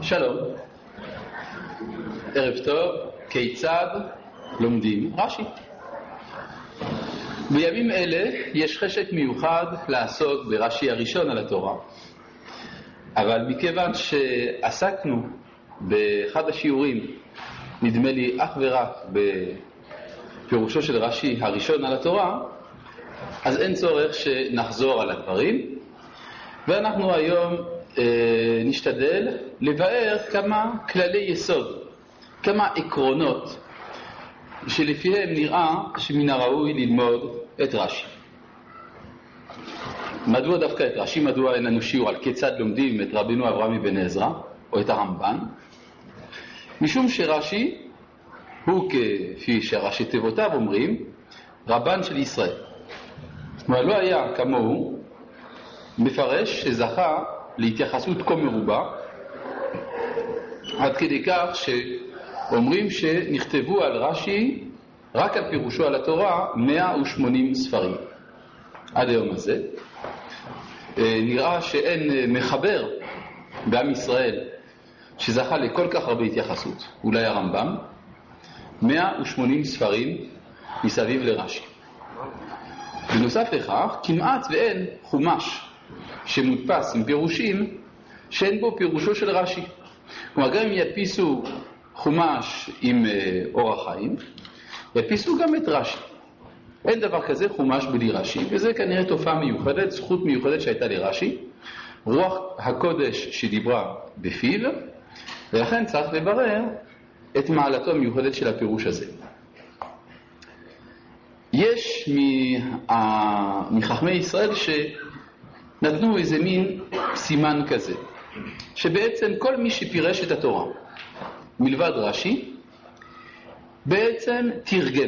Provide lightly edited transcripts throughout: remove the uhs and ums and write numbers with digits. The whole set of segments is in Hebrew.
שלום, ערב טוב. כיצד לומדים רש"י? בימים אלה יש חשק מיוחד לעסוק ברש"י הראשון על התורה, אבל מכיוון שעסקנו באחד השיעורים, נדמה לי אך ורק בפירושו של רש"י הראשון על התורה, אז אין צורך שנחזור על הדברים, ואנחנו היום נשתדל לבאר כמה כללי יסוד, כמה עקרונות שלפיהם נראה שמן הראוי ללמוד את רש"י. מדוע דווקא את רש"י? מדוע אין לנו שיעור על כיצד לומדים את רבינו אברהם אבן עזרא או את הרמב"ן? משום שרש"י הוא, כפי שראשי תיבותיו אומרים, רבן של ישראל. כלומר, לא היה כמוהו מפרש שזכה להתייחסות כה מרובה, עד כדי כך שאומרים שנכתבו על רש"י, רק על פירושו על התורה, 180 ספרים. עד היום הזה נראה שאין מחבר בעם ישראל שזכה לכל כך הרבה התייחסות, אולי הרמב"ם. 180 ספרים מסביב לרש"י. בנוסף לכך, כמעט ואין חומש שמודפס עם פירושים שאין בו פירושו של רש"י. כלומר, גם אם ידפיסו חומש עם אור החיים, ידפיסו גם את רש"י. אין דבר כזה חומש בלי רש"י, וזה כנראה תופעה מיוחדת, זכות מיוחדת שהייתה לרש"י, רוח הקודש שדיברה בפיו, ולכן צריך לברר את מעלתו המיוחדת של הפירוש הזה. יש מחכמי ישראל שנתנו איזה מין סימן כזה, שבעצם כל מי שפירש את התורה מלבד רש"י בעצם תרגם.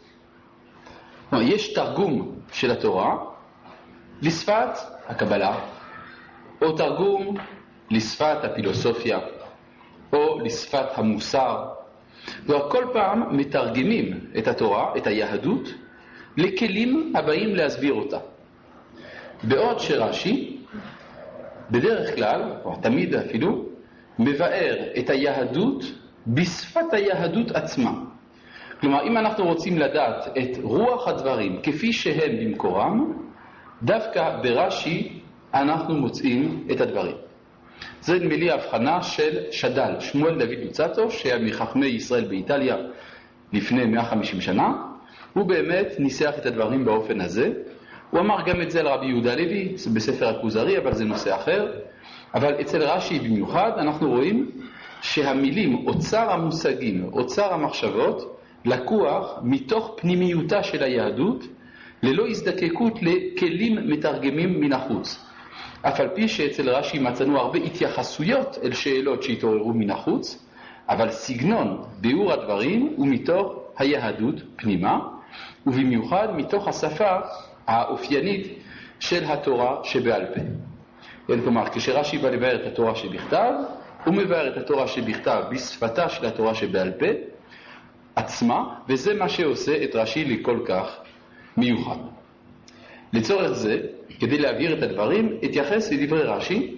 יש תרגום של התורה לשפת הקבלה, או תרגום לשפת הפילוסופיה, או לשפת המוסר, וכל פעם מתרגמים את התורה, את היהדות, לכלים הבאים להסביר אותה. בעוד שרש"י בדרך כלל, או תמיד אפילו, מבאר את היהדות בשפת היהדות עצמה. כלומר, אם אנחנו רוצים לדעת את רוח הדברים כפי שהם במקורם, דווקא ברש"י אנחנו מוצאים את הדברים. זה נדמה לי ההבחנה של שד"ל, שמואל דוד לוצאטו, שהיה מחכמי ישראל באיטליה לפני 150 שנה. הוא באמת ניסח את הדברים באופן הזה. הוא אמר גם את זה על רבי יהודה לוי בספר הכוזרי, אבל זה נושא אחר. אבל אצל רש"י במיוחד אנחנו רואים שהמילים, אוצר המושגים, אוצר המחשבות, לקוח מתוך פנימיותה של היהדות, ללא הזדקקות לכלים מתרגמים מן החוץ. אף על פי שאצל רש"י מצאנו הרבה התייחסויות אל שאלות שהתעוררו מן החוץ, אבל סגנון ביאור הדברים הוא מתוך היהדות פנימה, ובמיוחד מתוך השפה האופיינית של התורה שבעל פה. כלומר, כשרש"י בא לבאר את התורה שבכתב, הוא מבאר את התורה שבכתב בשפתה של התורה שבעל פה עצמה, וזה מה שעושה את רש"י לכל כך מיוחד. לצורך זה, כדי להבהיר את הדברים, התייחס לדברי רש"י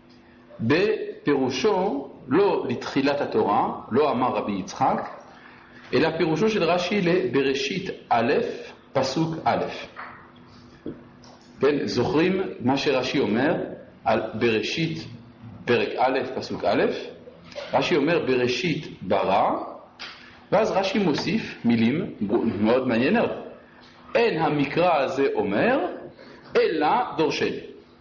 בפירושו לא לתחילת התורה, לא אמר רבי יצחק, אלא פירושו של רש"י לבראשית א', פסוק א'. כן, זוכרים מה שרש"י אומר על בראשית פרק א', פסוק א'? רש"י אומר בראשית ברא, ואז רש"י מוסיף מילים מאוד מעניינות. אין המקרא הזה אומר אלא דורשני.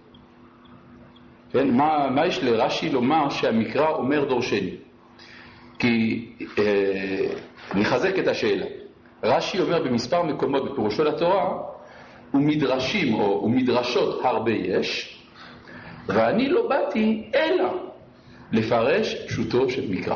כן, מה יש לרש"י לומר שהמקרא אומר דורשני? כי נחזק את השאלה. רש"י אומר במספר מקומות בפירושו לתורה, ומדרשים או מדרשות הרבה יש, ואני לא באתי אלא לפרש פשוטו של מקרא.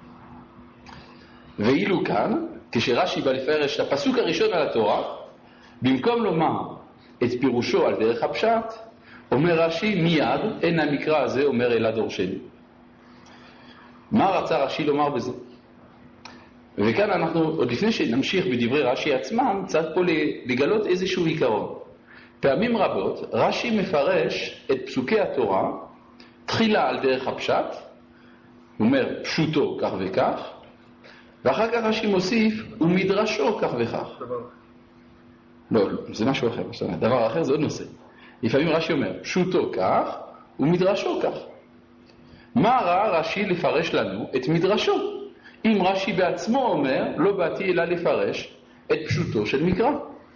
ואילו כאן, כשרש"י בא לפרש את הפסוק הראשון על התורה, במקום לומר את פירושו על דרך הפשט, אומר רש"י מיד, אין המקרא הזה אומר אלא דורשני. מה רצה רש"י לומר בזה? וכאן אנחנו, עוד לפני שנמשיך בדברי רש"י עצמם, צריך פה לגלות איזשהו עיקרון. פעמים רבות רש"י מפרש את פסוקי התורה תחילה על דרך הפשט, הוא אומר פשוטו כך וכך, ואחר כך רש"י מוסיף ומדרשו כך וכך. לא, זה משהו אחר. דבר אחר זה עוד נושא. לפעמים רש"י אומר פשוטו כך ומדרשו כך. מה ראה רש"י לפרש לנו את מדרשו? אם רש"י בעצמו אומר לא באתי אלא לפרש את פשוטו של מקרא.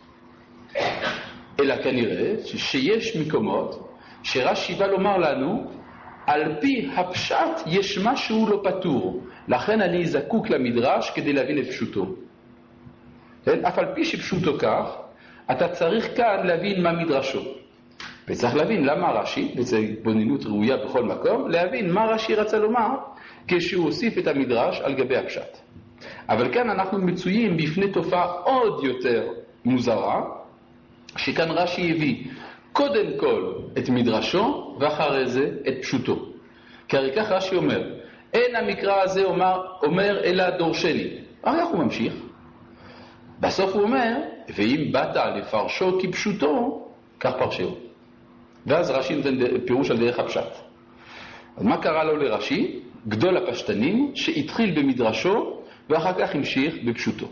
אלא כנראה שיש מקומות שרש"י בא לומר לנו על פי הפשט יש משהו לא פתור, לכן אני זקוק למדרש כדי להבין את פשוטו. אף על פי שפשוטו כך, אתה צריך כאן להבין מה מדרשו. וצריך להבין למה רש"י, וזו התבוננות ראויה בכל מקום, להבין מה רש"י רצה לומר כשהוא הוסיף את המדרש על גבי הפשט. אבל כאן אנחנו מצויים בפני תופעה עוד יותר מוזרה, שכאן רש"י הביא קודם כל את מדרשו ואחרי זה את פשוטו. כי הרי כך רש"י אומר, אין המקרא הזה אומר אלא דורשני. הרי הוא ממשיך. בסוף הוא אומר, ואם באת לפרשו כפשוטו, כך פרשהו. ואז רש"י נותן פירוש על דרך הפשט. אז מה קרה לו לרש"י? גדול הפשטנים שהתחיל במדרשו ואחר כך המשיך בפשוטו.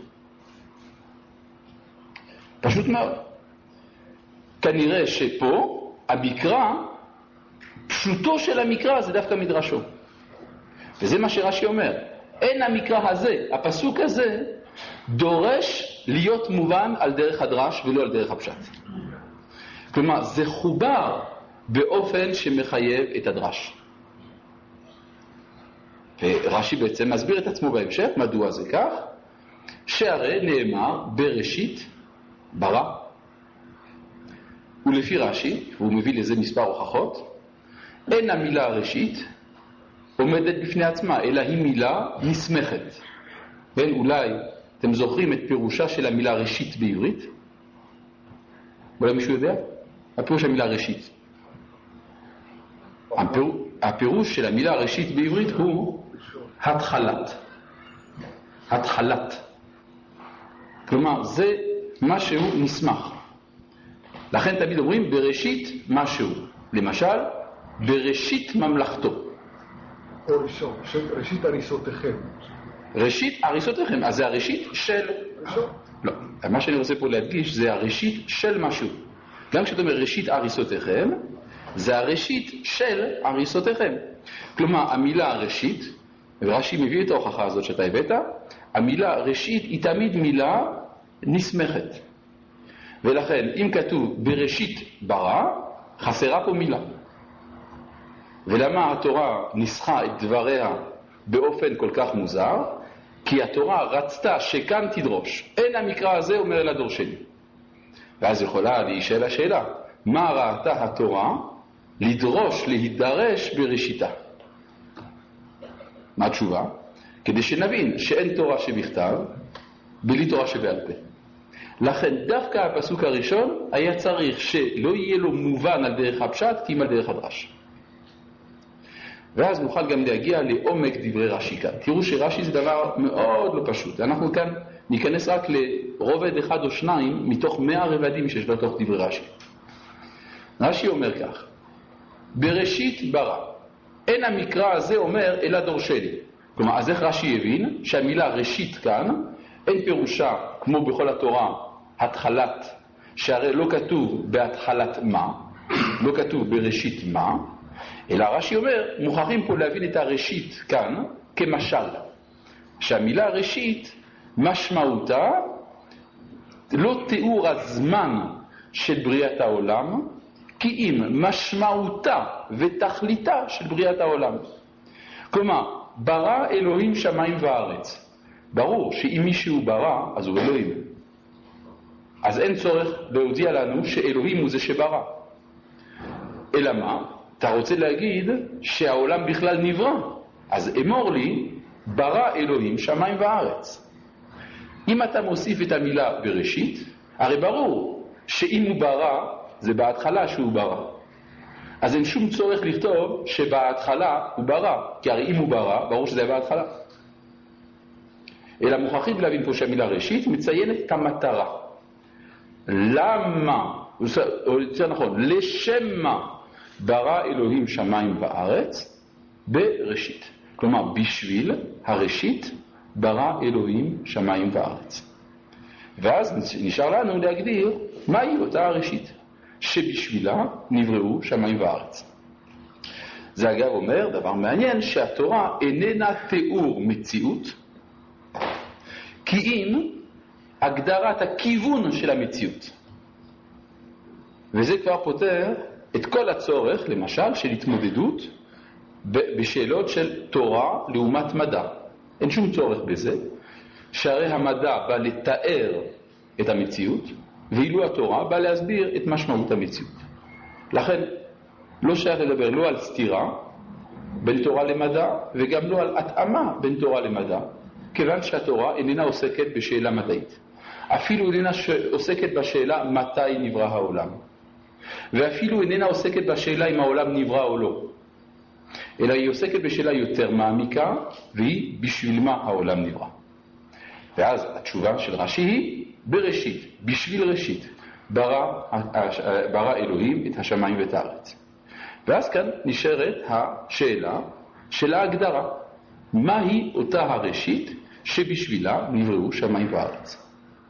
פשוט מאוד. כנראה שפה המקרא, פשוטו של המקרא זה דווקא מדרשו. וזה מה שרש"י אומר. אין המקרא הזה, הפסוק הזה, דורש להיות מובן על דרך הדרש ולא על דרך הפשט. כלומר, זה חובר באופן שמחייב את הדרש. ורש"י בעצם מסביר את עצמו בהמשך, מדוע זה כך? שהרי נאמר בראשית ברא. ולפי רש"י, והוא מביא לזה מספר הוכחות, אין המילה ראשית עומדת בפני עצמה, אלא היא מילה נסמכת. אולי אתם זוכרים את פירושה של המילה ראשית בעברית? אולי מישהו יודע? הפירוש המילה ראשית. הפירוש של המילה ראשית בעברית הוא התחלת. התחלת. כלומר, זה משהו נסמך. לכן תמיד אומרים בראשית משהו. למשל, בראשית ממלכתו. או ראשון, ראשית הריסותיכם. ראשית הריסותיכם, אז זה הראשית של... ראשון? לא, מה שאני רוצה פה להדגיש זה הראשית של משהו. גם כשאתה אומר ראשית הריסותיכם, זה הראשית של הריסותיכם. כלומר, המילה ראשית, ורש"י מביא את ההוכחה הזאת שאתה הבאת, המילה ראשית היא תמיד מילה נסמכת. ולכן, אם כתוב בראשית ברא, חסרה פה מילה. ולמה התורה ניסחה את דבריה באופן כל כך מוזר? כי התורה רצתה שכאן תדרוש. אין המקרא הזה אומר אלא דורשני. ואז יכולה להישאל השאלה, מה ראתה התורה לדרוש, להידרש בראשיתה? מה התשובה? כדי שנבין שאין תורה שבכתב בלי תורה שבעל פה. לכן דווקא הפסוק הראשון היה צריך שלא יהיה לו מובן על דרך הפשט, כי אם על דרך הדרש. ואז נוכל גם להגיע לעומק דברי רש"י כאן. תראו שרש"י זה דבר מאוד לא פשוט. אנחנו כאן ניכנס רק לרובד אחד או שניים מתוך 100 רבדים שיש בתוך דברי רש"י. רש"י אומר כך, בראשית ברא. אין המקרא הזה אומר אלא דורשני. כלומר, אז איך רש"י הבין שהמילה ראשית כאן, אין פירושה כמו בכל התורה התחלת, שהרי לא כתוב בהתחלת מה, לא כתוב בראשית מה, אלא רש"י אומר, מוכרחים פה להבין את הראשית כאן כמשל. שהמילה ראשית משמעותה לא תיאור הזמן של בריאת העולם, כי אם משמעותה ותכליתה של בריאת העולם. כלומר, ברא אלוהים שמיים וארץ. ברור שאם מישהו ברא, אז הוא אלוהים. אז אין צורך להודיע לנו שאלוהים הוא זה שברא. אלא מה? אתה רוצה להגיד שהעולם בכלל נברא. אז אמור לי, ברא אלוהים שמיים וארץ. אם אתה מוסיף את המילה בראשית, הרי ברור שאם הוא ברא, זה בהתחלה שהוא ברא. אז אין שום צורך לכתוב שבהתחלה הוא ברא. כי הרי אם הוא ברא, ברור שזה בהתחלה. אלא מוכרחים להבין פה שהמילה ראשית מציינת את המטרה. למה, או יותר נכון, לשם מה ברא אלוהים שמיים וארץ בראשית. כלומר, בשביל הראשית ברא אלוהים שמיים וארץ. ואז נשאר לנו להגדיר מהי אותה הראשית, שבשבילה נבראו שמיים וארץ. זה אגב אומר דבר מעניין, שהתורה איננה תיאור מציאות, כי אם הגדרת הכיוון של המציאות. וזה כבר פותר את כל הצורך, למשל, של התמודדות בשאלות של תורה לעומת מדע. אין שום צורך בזה, שהרי המדע בא לתאר את המציאות, ואילו התורה בא להסביר את משמעות המציאות. לכן לא שייך לדבר לא על סתירה בין תורה למדע, וגם לא על התאמה בין תורה למדע, כיוון שהתורה איננה עוסקת בשאלה מדעית. אפילו איננה עוסקת בשאלה מתי נברא העולם. ואפילו איננה עוסקת בשאלה אם העולם נברא או לא. אלא היא עוסקת בשאלה יותר מעמיקה, והיא בשביל מה העולם נברא. ואז התשובה של רש"י היא בראשית, בשביל ראשית, ברא אלוהים את השמיים ואת הארץ. ואז כאן נשארת השאלה של ההגדרה. מהי אותה הראשית שבשבילה נבראו שמיים וארץ?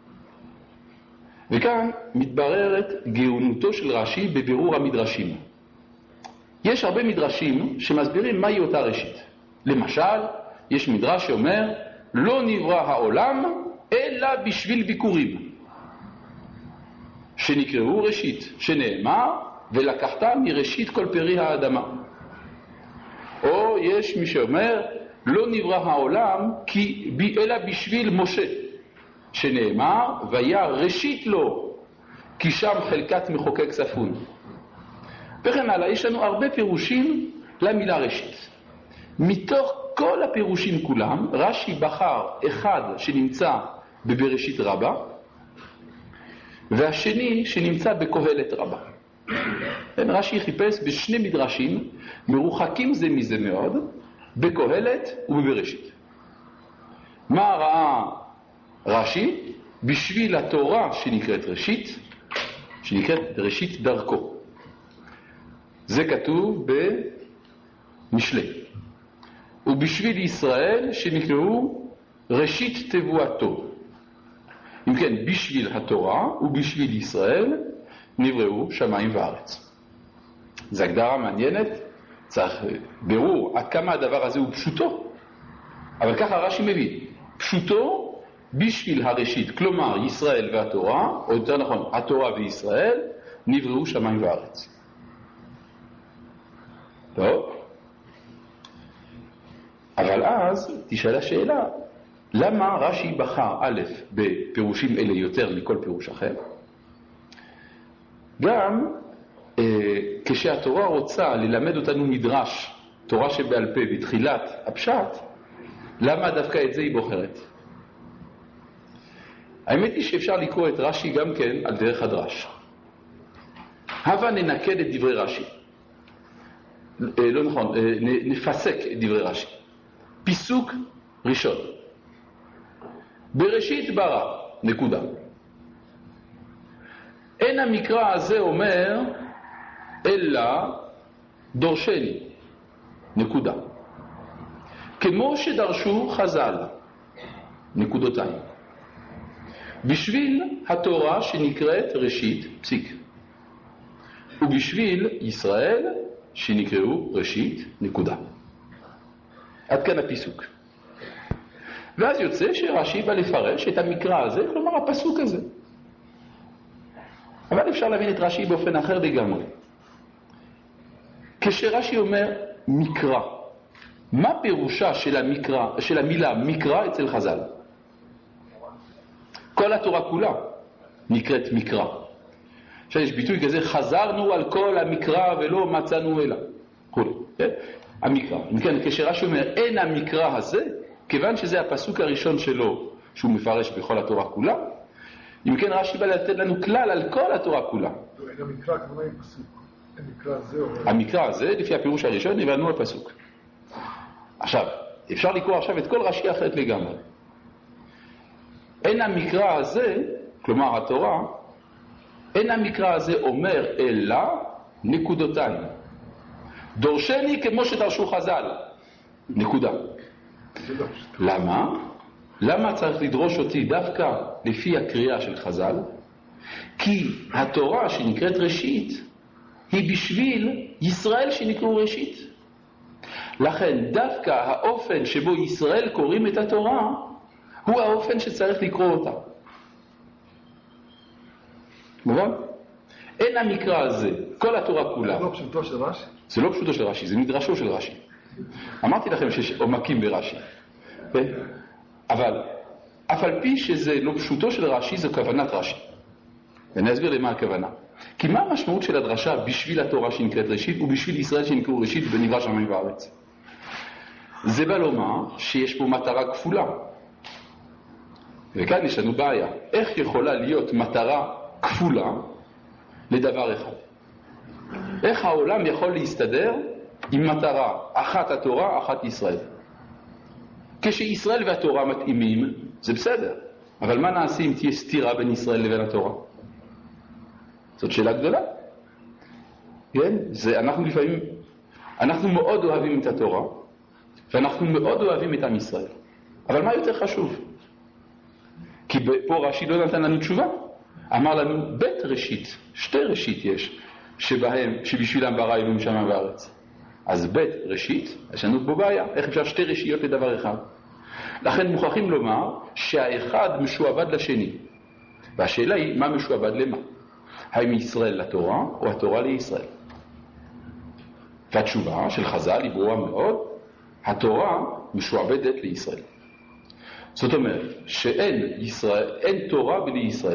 וכאן מתבררת גאונותו של רש"י בבירור המדרשים. יש הרבה מדרשים שמסבירים מהי אותה ראשית. למשל, יש מדרש שאומר, לא נברא העולם אלא בשביל ביקורים, שנקראו ראשית, שנאמר, ולקחת מראשית כל פרי האדמה. או יש מי שאומר, לא נברא העולם אלא בשביל משה, שנאמר, והיה ראשית לו, כי שם חלקת מחוקק ספון. וכן הלאה, יש לנו הרבה פירושים למילה ראשית. מתוך כל הפירושים כולם, רש"י בחר אחד שנמצא בבראשית רבה, והשני שנמצא בקהלת רבה. רש"י חיפש בשני מדרשים, מרוחקים זה מזה מאוד, בקהלת ובבראשית. מה ראה רש"י? בשביל התורה שנקראת ראשית, שנקראת ראשית דרכו. זה כתוב במשלי. ובשביל ישראל שנקראו ראשית תבואתו. אם כן, בשביל התורה ובשביל ישראל נבראו שמיים וארץ. זו הגדרה מעניינת, צריך ברור עד כמה הדבר הזה הוא פשוטו. אבל ככה רש"י מבין, פשוטו בשביל הראשית, כלומר ישראל והתורה, או יותר נכון, התורה וישראל, נבראו שמיים וארץ. טוב? אבל אז תשאל השאלה, למה רש"י בחר א' בפירושים אלה יותר מכל פירוש אחר? גם כשהתורה רוצה ללמד אותנו מדרש, תורה שבעל פה בתחילת הפשט, למה דווקא את זה היא בוחרת? האמת היא שאפשר לקרוא את רש"י גם כן על דרך הדרש. הבה ננקד את דברי רש"י. לא נכון, נפסק את דברי רש"י. פיסוק ראשון. בראשית ברא, נקודה. אין המקרא הזה אומר אלא דורשני, נקודה. כמו שדרשו חז"ל, נקודותיים. בשביל התורה שנקראת ראשית, פסיק. ובשביל ישראל שנקראו ראשית, נקודה. עד כאן הפיסוק. ואז יוצא שרש"י בא לפרש את המקרא הזה, כלומר הפסוק הזה. אבל אפשר להבין את רש"י באופן אחר לגמרי. כשרש"י אומר מקרא, מה פירושה של המילה מקרא אצל חז"ל? כל התורה כולה נקראת מקרא. עכשיו יש ביטוי כזה, חזרנו על כל המקרא ולא מצאנו אלא. המקרא. מכן, כשרש"י אומר אין המקרא הזה, כיוון שזה הפסוק הראשון שלו שהוא מפרש בכל התורה כולה, אם כן רש"י בא לתת לנו כלל על כל התורה כולה. אין המקרא כמובן עם פסוק. המקרא הזה אומר... המקרא הזה, לפי הפירוש הראשון, הבנו הפסוק. עכשיו, אפשר לקרוא עכשיו את כל רש"י אחרת לגמרי. אין המקרא הזה, כלומר התורה, אין המקרא הזה אומר אלא נקודותיים. דורשני כמו שדרשו חז"ל. נקודה. למה? למה צריך לדרוש אותי דווקא לפי הקריאה של חז"ל? כי התורה שנקראת ראשית היא בשביל ישראל שנקראו ראשית. לכן דווקא האופן שבו ישראל קוראים את התורה הוא האופן שצריך לקרוא אותה. מובן? אין המקרא הזה, כל התורה כולה. זה לא פשוטו של רש"י? זה לא פשוטו של רש"י, זה מדרשו של רש"י. אמרתי לכם שיש עומקים ברש"י. אבל אף על פי שזה לא פשוטו של רש"י, זו כוונת רש"י. ואני אסביר למה הכוונה. כי מה המשמעות של הדרשה בשביל התורה שנקראת ראשית ובשביל ישראל שנקראו ראשית ונברא שמיים וארץ? זה בא לומר שיש פה מטרה כפולה. וכאן יש לנו בעיה. איך יכולה להיות מטרה כפולה לדבר אחד? איך העולם יכול להסתדר עם מטרה אחת התורה, אחת ישראל? כשישראל והתורה מתאימים, זה בסדר. אבל מה נעשה אם תהיה סתירה בין ישראל לבין התורה? זאת שאלה גדולה. כן? אנחנו לפעמים, אנחנו מאוד אוהבים את התורה, ואנחנו מאוד אוהבים את עם ישראל. אבל מה יותר חשוב? כי פה רש"י לא נתן לנו תשובה. אמר לנו בית ראשית, שתי ראשית יש, שבשבילם ברא אלוהים שמיים וארץ. אז בית ראשית, יש לנו פה בעיה. איך אפשר שתי ראשיות לדבר אחד? לכן מוכרחים לומר שהאחד משועבד לשני. והשאלה היא, מה משועבד למה? האם ישראל לתורה או התורה לישראל? והתשובה של חז"ל היא ברורה מאוד, התורה משועבדת לישראל. זאת אומרת שאין תורה בלי ישראל.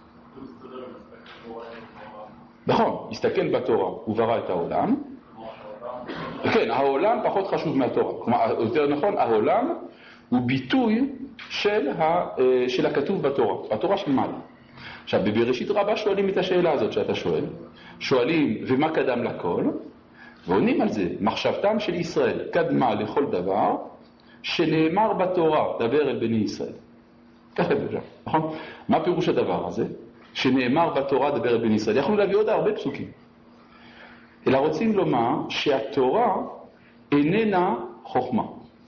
נכון, הסתכל בתורה, הוא ברא את העולם. כן, העולם פחות חשוב מהתורה. כלומר, יותר נכון, העולם הוא ביטוי של הכתוב בתורה, התורה של מעלה. עכשיו, בבראשית רבה שואלים את השאלה הזאת שאתה שואל. שואלים, ומה קדם לכל? ועונים על זה, מחשבתם של ישראל קדמה לכל דבר שנאמר בתורה, דבר אל בני ישראל. ככה זה, נכון? מה פירוש הדבר הזה? שנאמר בתורה, דבר אל בני ישראל. יכולנו להביא עוד הרבה פסוקים. אלא רוצים לומר שהתורה איננה חוכמה.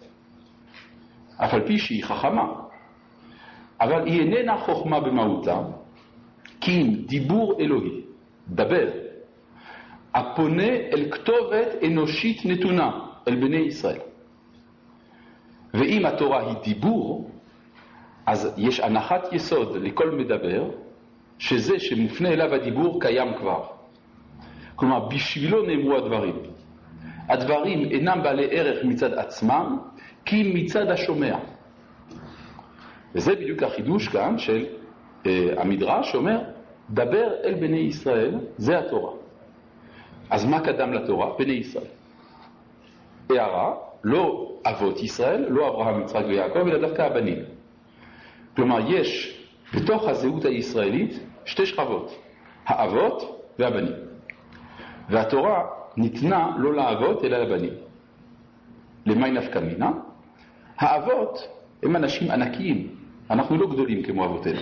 אף על פי שהיא חכמה. אבל היא איננה חוכמה במהותה, כי אם דיבור אלוהי, דבר, הפונה אל כתובת אנושית נתונה, אל בני ישראל. ואם התורה היא דיבור, אז יש הנחת יסוד לכל מדבר, שזה שמופנה אליו הדיבור קיים כבר. כלומר, בשבילו נאמרו הדברים. הדברים אינם בעלי ערך מצד עצמם, כי מצד השומע. וזה בדיוק החידוש כאן של המדרש שאומר, דבר אל בני ישראל, זה התורה. אז מה קדם לתורה? בני ישראל. הערה, לא אבות ישראל, לא אברהם, יצחק ויעקב, אלא דווקא הבנים. כלומר, יש בתוך הזהות הישראלית שתי שכבות, האבות והבנים. והתורה ניתנה לא לאבות אלא לבנים. למי נפקא מינה? האבות הם אנשים ענקיים, אנחנו לא גדולים כמו אבותינו.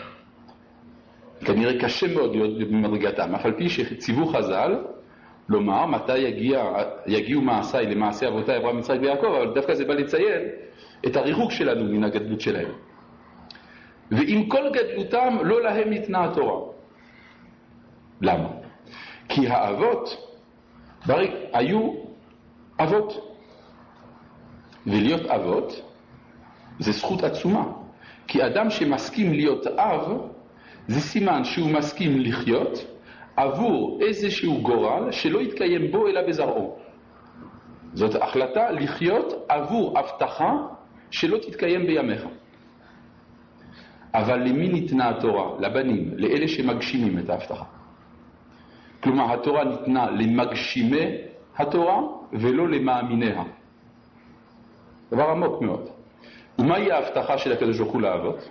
כנראה קשה מאוד להיות במדרגתם, אף על פי שציוו חז"ל לומר מתי יגיעו מעשיי למעשי אבותיי אברהם, יצחק ויעקב, אבל דווקא זה בא לציין את הריחוק שלנו מן הגדלות שלהם. ועם כל גדלותם לא להם ניתנה התורה. למה? כי האבות היו אבות. ולהיות אבות זה זכות עצומה. כי אדם שמסכים להיות אב זה סימן שהוא מסכים לחיות עבור איזשהו גורל שלא יתקיים בו אלא בזרעו. זאת החלטה לחיות עבור הבטחה שלא תתקיים בימיך. אבל למי ניתנה התורה? לבנים, לאלה שמגשימים את ההבטחה. כלומר, התורה ניתנה למגשימי התורה ולא למאמיניה. דבר עמוק מאוד. ומהי ההבטחה של הקדוש ברוך הוא לאבות?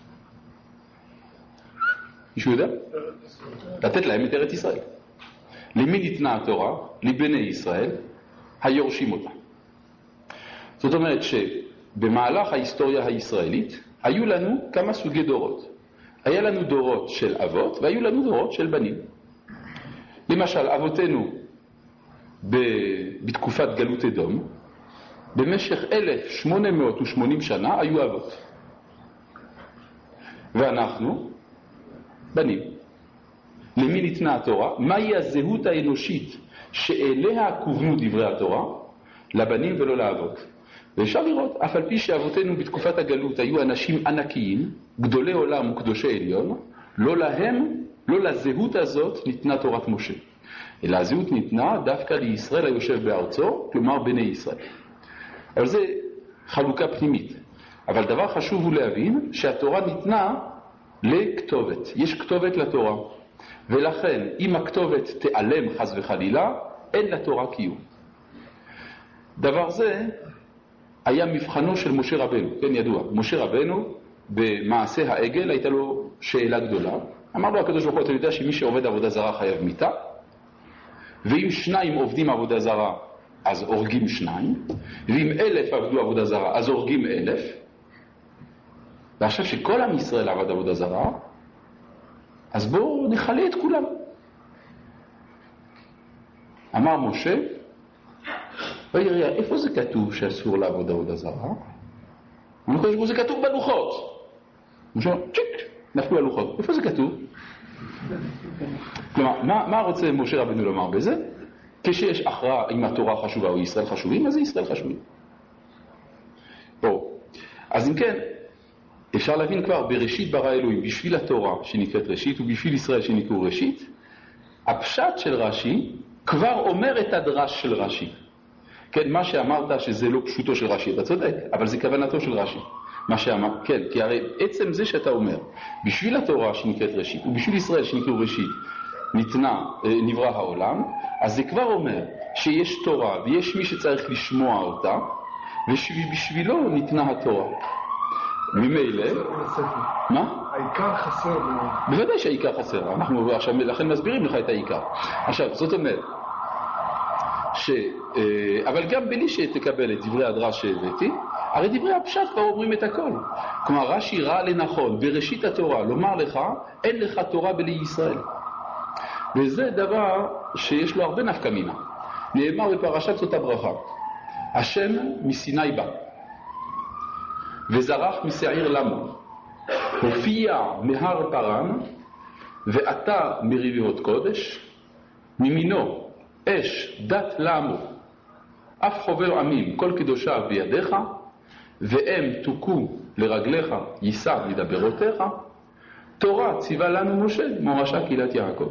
מישהו יודע? לתת להם את ארץ ישראל. למי ניתנה התורה? לבני ישראל, היורשים אותה. זאת אומרת שבמהלך ההיסטוריה הישראלית היו לנו כמה סוגי דורות. היה לנו דורות של אבות והיו לנו דורות של בנים. למשל, אבותינו בתקופת גלות אדום במשך 1880 שנה היו אבות. ואנחנו בנים. למי ניתנה התורה? מהי הזהות האנושית שאליה כוונו דברי התורה? לבנים ולא לאבות. ואפשר לראות, אף על פי שאבותינו בתקופת הגלות היו אנשים ענקיים, גדולי עולם וקדושי עליון, לא להם, לא לזהות הזאת ניתנה תורת משה. אלא הזהות ניתנה דווקא לישראל היושב בארצו, כלומר בני ישראל. אבל זה חלוקה פנימית. אבל דבר חשוב הוא להבין שהתורה ניתנה לכתובת. יש כתובת לתורה. ולכן, אם הכתובת תיעלם חס וחלילה, אין לתורה קיום. דבר זה היה מבחנו של משה רבנו, כן, ידוע. משה רבנו, במעשה העגל, הייתה לו שאלה גדולה. אמר לו הקדוש ברוך הוא, אתה יודע שמי שעובד עבודה זרה חייב מיתה? ואם 2 עובדים עבודה זרה, אז הורגים 2, ואם 1,000 עבדו עבודה זרה, אז הורגים 1,000. ועכשיו שכל עם ישראל עבד עבודה זרה, אז בואו נחלה את כולם. אמר משה, ויראה, איפה זה כתוב שאסור לעבוד עבודה זרה? אני חושב שזה כתוב בלוחות. משה, צ'יק, נפלו הלוחות. איפה זה כתוב? כלומר, מה רוצה משה רבנו לומר בזה? כשיש הכרעה אם התורה חשובה או ישראל חשובים, אז זה ישראל חשובים. אז אם כן, אפשר להבין כבר בראשית ברא אלוהים, בשביל התורה שנקראת ראשית ובשביל ישראל שנקראו ראשית, הפשט של רש"י כבר אומר את הדרש של רש"י. כן, מה שאמרת שזה לא פשוטו של רש"י, אתה צודק, אבל זה כוונתו של רש"י. מה שאמר, כן, כי הרי עצם זה שאתה אומר, בשביל התורה שנקראת ראשית ובשביל ישראל שנקראו ראשית, נברא העולם, אז זה כבר אומר שיש תורה ויש מי שצריך לשמוע אותה, ובשבילו ניתנה התורה. ממילא... מה? העיקר חסר. בוודאי שהעיקר חסר. אנחנו עכשיו לכן מסבירים לך את העיקר. עכשיו, זאת אומרת, אבל גם בלי שתקבל את דברי הדרש שהבאתי, הרי דברי הפשט כבר אומרים את הכל. כלומר, רש"י ראה לנכון בראשית התורה לומר לך, אין לך תורה בלי ישראל. וזה דבר שיש לו הרבה נפקא מינה. נאמר בפרשת זאת הברכה, השם מסיני בא וזרח משעיר למו, הופיע מהר פרן ועתה מרבבות קודש, ממינו אש דת למו, אף חובר עמים כל קדושיו בידיך, והם תוקו לרגליך יישא מדברותיך, תורה ציווה לנו משה מורשה קהילת יעקב.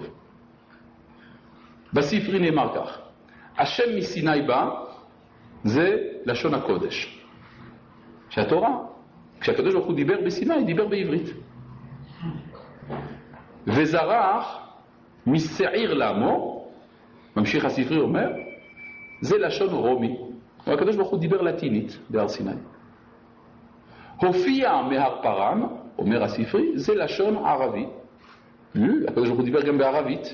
בספרי נאמר כך, השם מסיני בא, זה לשון הקודש. שהתורה, כשהקדוש ברוך הוא דיבר בסיני, דיבר בעברית. וזרח משעיר למו, ממשיך הספרי אומר, זה לשון רומי. הקדוש ברוך הוא דיבר לטינית בהר סיני. הופיע מהר פרן, אומר הספרי, זה לשון ערבי. הקדוש ברוך הוא דיבר גם בערבית.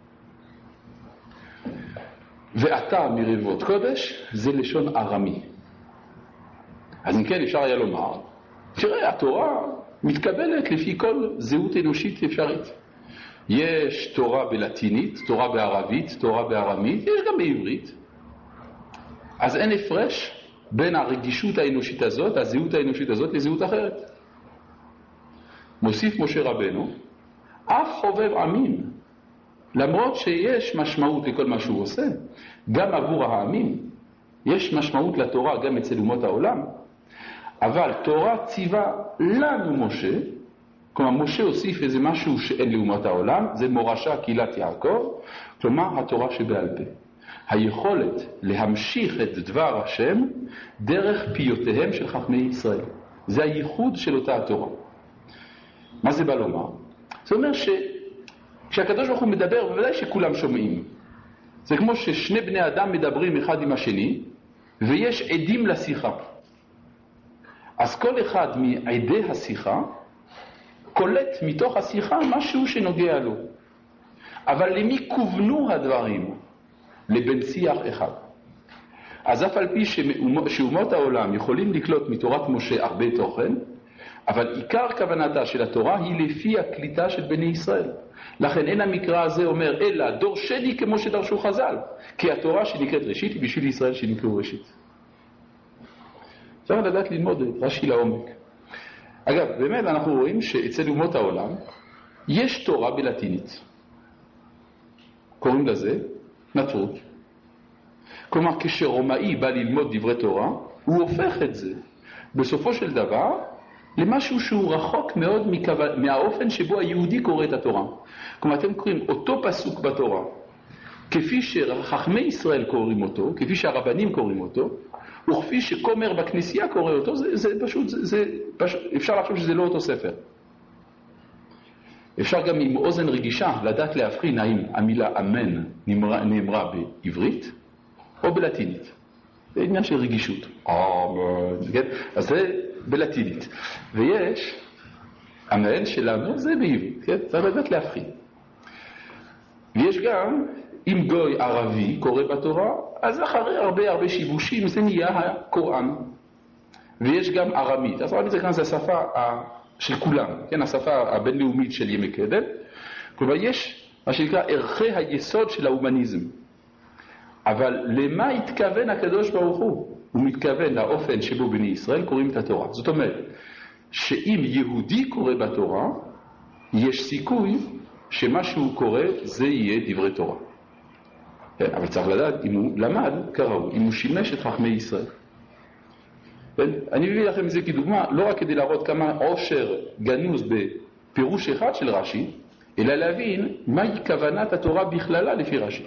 ועתה מרבבות קודש, זה לשון ארמי. אז אם כן אפשר היה לומר, תראה, התורה מתקבלת לפי כל זהות אנושית אפשרית. יש תורה בלטינית, תורה בערבית, תורה בארמית, יש גם בעברית. אז אין הפרש בין הרגישות האנושית הזאת, הזהות האנושית הזאת, לזהות אחרת. מוסיף משה רבנו, אף חובב עמים, למרות שיש משמעות לכל מה שהוא עושה, גם עבור העמים, יש משמעות לתורה גם אצל אומות העולם, אבל תורה ציווה לנו משה, כלומר משה הוסיף איזה משהו שאין לאומות העולם, זה מורשה קהילת יעקב, כלומר התורה שבעל פה. היכולת להמשיך את דבר השם דרך פיותיהם של חכמי ישראל. זה הייחוד של אותה התורה. מה זה בא לומר? זה אומר כשהקדוש ברוך הוא מדבר, בוודאי שכולם שומעים. זה כמו ששני בני אדם מדברים אחד עם השני, ויש עדים לשיחה. אז כל אחד מעדי השיחה קולט מתוך השיחה משהו שנוגע לו. אבל למי כוונו הדברים? לבן שיח אחד. אז אף על פי שאומות העולם יכולים לקלוט מתורת משה הרבה תוכן, אבל עיקר כוונתה של התורה היא לפי הקליטה של בני ישראל. לכן אין המקרא הזה אומר, אלא דורשני כמו שדרשו חז"ל, כי התורה שנקראת ראשית היא בשביל ישראל שנקראו ראשית. צריך לדעת ללמוד את רש"י לעומק. אגב, באמת אנחנו רואים שאצל אומות העולם יש תורה בלטינית. קוראים לזה נצרות. כלומר, כשרומאי בא ללמוד דברי תורה, הוא הופך את זה בסופו של דבר למשהו שהוא רחוק מאוד מהאופן שבו היהודי קורא את התורה. כלומר, אתם קוראים אותו פסוק בתורה, כפי שחכמי ישראל קוראים אותו, כפי שהרבנים קוראים אותו, וכפי שכומר בכנסייה קורא אותו, זה פשוט, אפשר לחשוב שזה לא אותו ספר. אפשר גם עם אוזן רגישה לדעת להבחין האם המילה אמן נאמרה בעברית או בלטינית. זה עניין של רגישות. אז זה בלטינית. ויש, אמן שלנו זה בעברית, צריך לדעת להבחין. ויש גם, אם גוי ערבי קורא בתורה, אז אחרי הרבה שיבושים זה נהיה הקוראן. ויש גם ארמית. אז ארמית זה כאן, זה השפה של כולם, כן? השפה הבינלאומית של ימי קדם. כלומר, יש מה שנקרא ערכי היסוד של ההומניזם. אבל למה התכוון הקדוש ברוך הוא? הוא מתכוון לאופן שבו בני ישראל קוראים את התורה. זאת אומרת, שאם יהודי קורא בתורה, יש סיכוי שמה שהוא קורא זה יהיה דברי תורה. כן? אבל צריך לדעת אם הוא למד כראוי, אם הוא שימש את חכמי ישראל. כן? אני מביא לכם את זה כדוגמה, לא רק כדי להראות כמה עושר גנוז בפירוש אחד של רש"י, אלא להבין מהי כוונת התורה בכללה לפי רש"י.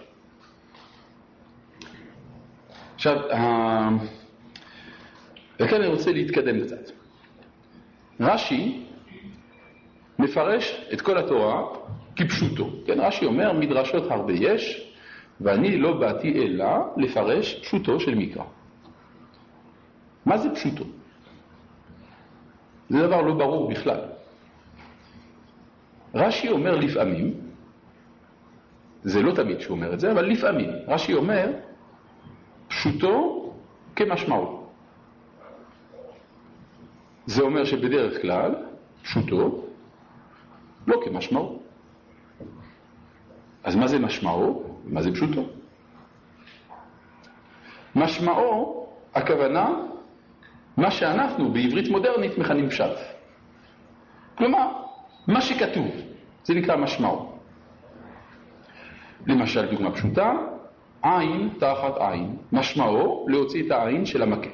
עכשיו, וכאן אני רוצה להתקדם קצת. רש"י מפרש את כל התורה כפשוטו. כן, רש"י אומר, מדרשות הרבה יש, ואני לא באתי אלא לפרש פשוטו של מקרא. מה זה פשוטו? זה דבר לא ברור בכלל. רש"י אומר לפעמים, זה לא תמיד שהוא אומר את זה, אבל לפעמים, רש"י אומר, פשוטו כמשמעו. זה אומר שבדרך כלל, פשוטו, לא כמשמעו. אז מה זה משמעו? מה זה פשוטו? משמעו, הכוונה, מה שאנחנו בעברית מודרנית מכנים פשט. כלומר, מה שכתוב, זה נקרא משמעו. למשל, דוגמה פשוטה, עין תחת עין. משמעו, להוציא את העין של המכה.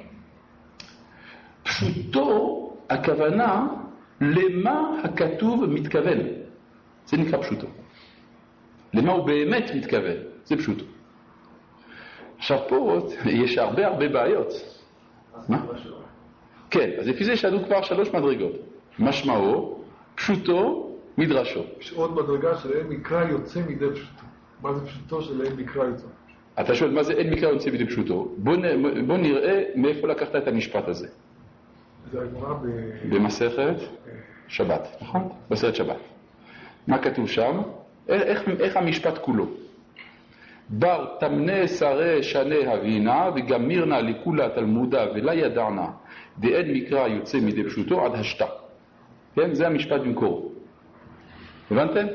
פשוטו, הכוונה, למה הכתוב מתכוון. זה נקרא פשוטו. למה הוא באמת מתכוון. זה פשוטו. עכשיו פה יש הרבה בעיות. מה? כן, אז לפי זה יש לנו כבר 3 מדרגות. משמעו, פשוטו, מדרשו. יש עוד מדרגה של אין מקרא יוצא מידי פשוטו. מה זה פשוטו של אין מקרא יוצא? אתה שואל מה זה אין מקרא יוצא מידי פשוטו. בוא נראה מאיפה לקחת את המשפט הזה. זה הגמרא במסכת שבת, נכון? בסרט שבת. מה כתוב שם? איך המשפט כולו? בר תמנה שרי שנה הבינה וגמירנה לכולה תלמודה ולא ידענה דאין מקרא יוצא מידי פשוטו עד השתה. כן? זה המשפט במקורו. הבנתם?